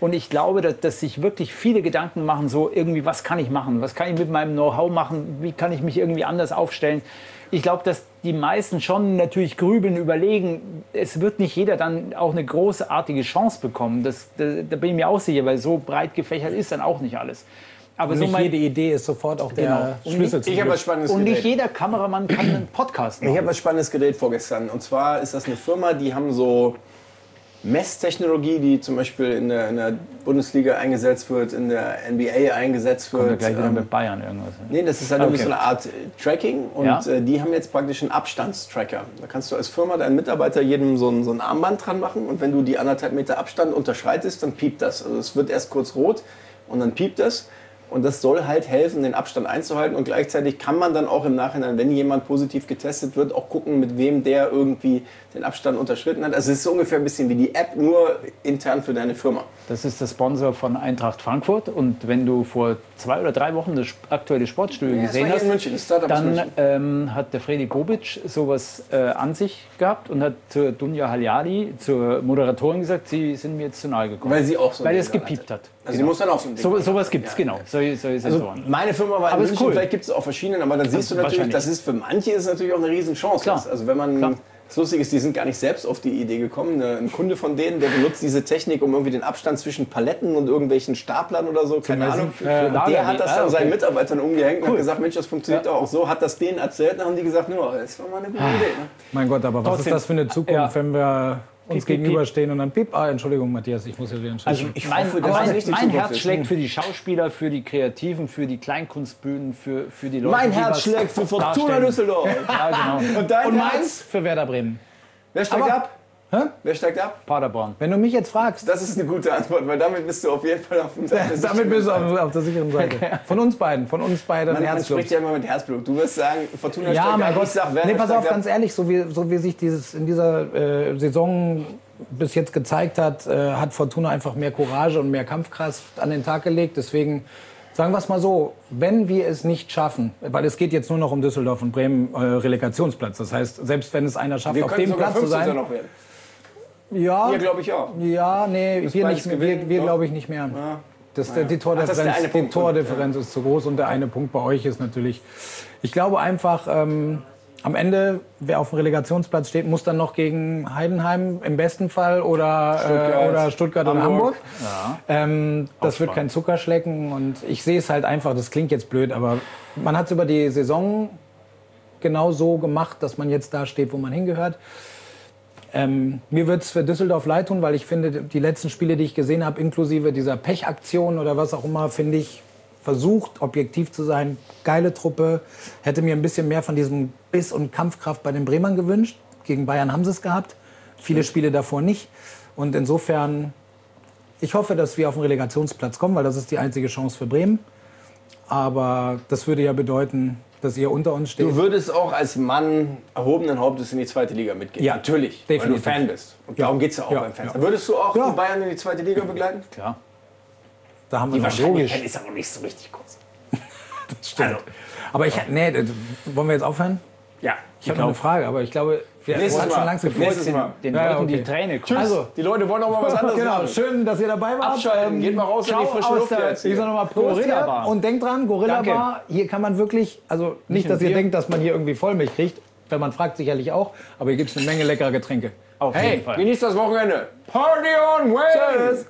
Und ich glaube, dass, dass sich wirklich viele Gedanken machen, so irgendwie, was kann ich machen? Was kann ich mit meinem Know-how machen? Wie kann ich mich irgendwie anders aufstellen? Ich glaube, dass die meisten schon natürlich grübeln, überlegen. Es wird nicht jeder dann auch eine großartige Chance bekommen. Das, da, da bin ich mir auch sicher, weil so breit gefächert ist dann auch nicht alles. Aber Und so nicht mein, jede Idee ist sofort auch der Genau. Schlüssel zum Ich habe Glück. was Spannendes und nicht gedreht. jeder Kameramann kann einen Podcast Ich habe machen. was Spannendes gedreht vorgestern. Und zwar ist das eine Firma, die haben so Messtechnologie, die zum Beispiel in der, in der Bundesliga eingesetzt wird, in der N B A eingesetzt Kommt ja wird. gleich wieder Ähm, mit Bayern irgendwas. Nee, das ist halt Okay. irgendwie so eine Art äh, Tracking und Ja. äh, die haben jetzt praktisch einen Abstandstracker. Da kannst du als Firma deinen Mitarbeiter jedem so ein, so ein Armband dran machen und wenn du die anderthalb Meter Abstand unterschreitest, dann piept das. Also es wird erst kurz rot und dann piept das. Und das soll halt helfen, den Abstand einzuhalten. Und gleichzeitig kann man dann auch im Nachhinein, wenn jemand positiv getestet wird, auch gucken, mit wem der irgendwie den Abstand unterschritten hat. Also es ist so ungefähr ein bisschen wie die App, nur intern für deine Firma. Das ist der Sponsor von Eintracht Frankfurt. Und wenn du vor zwei oder drei Wochen das aktuelle Sportstudio das gesehen war hier hast, in München, das Startup aus dann München. ähm, hat der Freddy Bobic sowas äh, an sich gehabt und hat zur Dunja Haljali, zur Moderatorin, gesagt, sie sind mir jetzt zu nahe gekommen. Weil sie auch so ein Weil Ding es dran gepiept hat. Also sie muss dann auch so ein Ding So, dran sowas haben. gibt es, Ja, genau. ja. Solche, solche Also Sensoren. meine Firma war in Aber ist München, cool. vielleicht gibt es auch verschiedene, aber dann siehst du natürlich, wahrscheinlich. das ist für manche ist natürlich auch eine Riesenchance. Klar. Also wenn man, Klar. das Lustige ist, die sind gar nicht selbst auf die Idee gekommen. Ein Kunde von denen, der benutzt diese Technik, um irgendwie den Abstand zwischen Paletten und irgendwelchen Staplern oder so, keine messen Ahnung. für Und Lager- der hat das Ah, dann okay. seinen Mitarbeitern umgehängt und hat gesagt, Mensch, das funktioniert auch so, hat das denen erzählt, dann haben die gesagt, no, das war mal eine gute Idee. Ne? Mein Gott, aber was Trotzdem. ist das für eine Zukunft, Ja. wenn wir uns Piep, piep, gegenüberstehen und dann piep, ah, Entschuldigung, Matthias, ich muss ja wieder entschuldigen. Also ich mein, hoffe, dass mein, das nicht die mein Zukunft Herz ist. schlägt für die Schauspieler, für die Kreativen, für die Kleinkunstbühnen, für, für die Leute, Mein die Herz was schlägt für Fortuna darstellen. Düsseldorf. Ja, genau. Und dein und Herz? meins für Werder Bremen. Wer steigt Aber- ab? Hä? Wer steigt ab? Paderborn. Wenn du mich jetzt fragst, Das ist eine gute Antwort, weil damit bist du auf jeden Fall auf dem Seite. damit bist du auf, auf der sicheren Seite. Von uns beiden, von uns beiden Man, man Herzclubs. spricht ja immer mit Herzblut. Du wirst sagen, Fortuna Ja, steigt mein ab. Gott. Ich sag, Werder Nee, pass auf, steigt ab. ganz ehrlich, so wie, so wie sich dieses in dieser äh, Saison bis jetzt gezeigt hat, äh, hat Fortuna einfach mehr Courage und mehr Kampfkraft an den Tag gelegt. Deswegen sagen wir es mal so, wenn wir es nicht schaffen, weil es geht jetzt nur noch um Düsseldorf und Bremen äh, Relegationsplatz. Das heißt, selbst wenn es einer schafft, Wir auf können dem sogar Platz zu fünfzehnter sein. noch werden. Ja, Hier glaube ich auch. ja, nee, wir, beides nicht, mehr, gewinnen, wir, wir doch. glaube ich nicht mehr. Das, der, die Ach, das ist der Tordifferenz, eine die Punkt. Tordifferenz ist zu groß und der eine Punkt bei euch ist natürlich. Ich glaube einfach, ähm, am Ende, wer auf dem Relegationsplatz steht, muss dann noch gegen Heidenheim im besten Fall oder Stuttgart, äh, oder, Stuttgart oder Hamburg. Ja. Ähm, das wird kein Zuckerschlecken und ich sehe es halt einfach, das klingt jetzt blöd, aber man hat es über die Saison genau so gemacht, dass man jetzt da steht, wo man hingehört. Ähm, mir wird es für Düsseldorf leid tun, weil ich finde, die letzten Spiele, die ich gesehen habe, inklusive dieser Pechaktion oder was auch immer, finde ich, versucht, objektiv zu sein. Geile Truppe. Hätte mir ein bisschen mehr von diesem Biss und Kampfkraft bei den Bremern gewünscht. Gegen Bayern haben sie es gehabt. Viele Spiele davor nicht. Und insofern, ich hoffe, dass wir auf den Relegationsplatz kommen, weil das ist die einzige Chance für Bremen. Aber das würde ja bedeuten, dass ihr unter uns steht. Du würdest auch als Mann erhobenen Hauptes in die zweite Liga mitgehen. Ja, natürlich, definitiv. weil du Fan bist. Und darum geht es ja auch Ja, beim Fans. ja. Würdest du auch Ja. die Bayern in die zweite Liga begleiten? Klar. Da haben wir Die noch Wahrscheinlichkeit ist aber nicht so richtig groß. Stimmt. Aber ich, nee, das- wollen wir jetzt aufhören? Ja, Ich habe noch eine Frage, aber ich glaube, wir Nächstes wollen Mal. schon langsam Nächstes Mal. Den Ja, Leuten okay. die Träne kommen. Also, Die Leute wollen auch mal was anderes genau, machen. schön, dass ihr dabei wart. Abschalten, geht mal raus in die ciao frische aus Luft der- jetzt. Ich sag nochmal Prost Gorilla hier. Bar. Und denkt dran, Gorilla Danke. Bar, hier kann man wirklich, also nicht, dass ihr Bier. denkt, dass man hier irgendwie Vollmilch kriegt, wenn man fragt, sicherlich auch, aber hier gibt es eine Menge leckerer Getränke. Auf Hey, jeden Fall. genießt das Wochenende. Party on Wayne! Tschüss.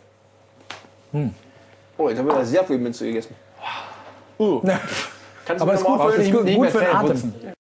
Oh, jetzt haben wir sehr viel Minze gegessen. Uh. Kannst du Aber mir ist noch mal gut, aufhören? ist gut, nicht gut mehr für den Zähne Atem. putzen.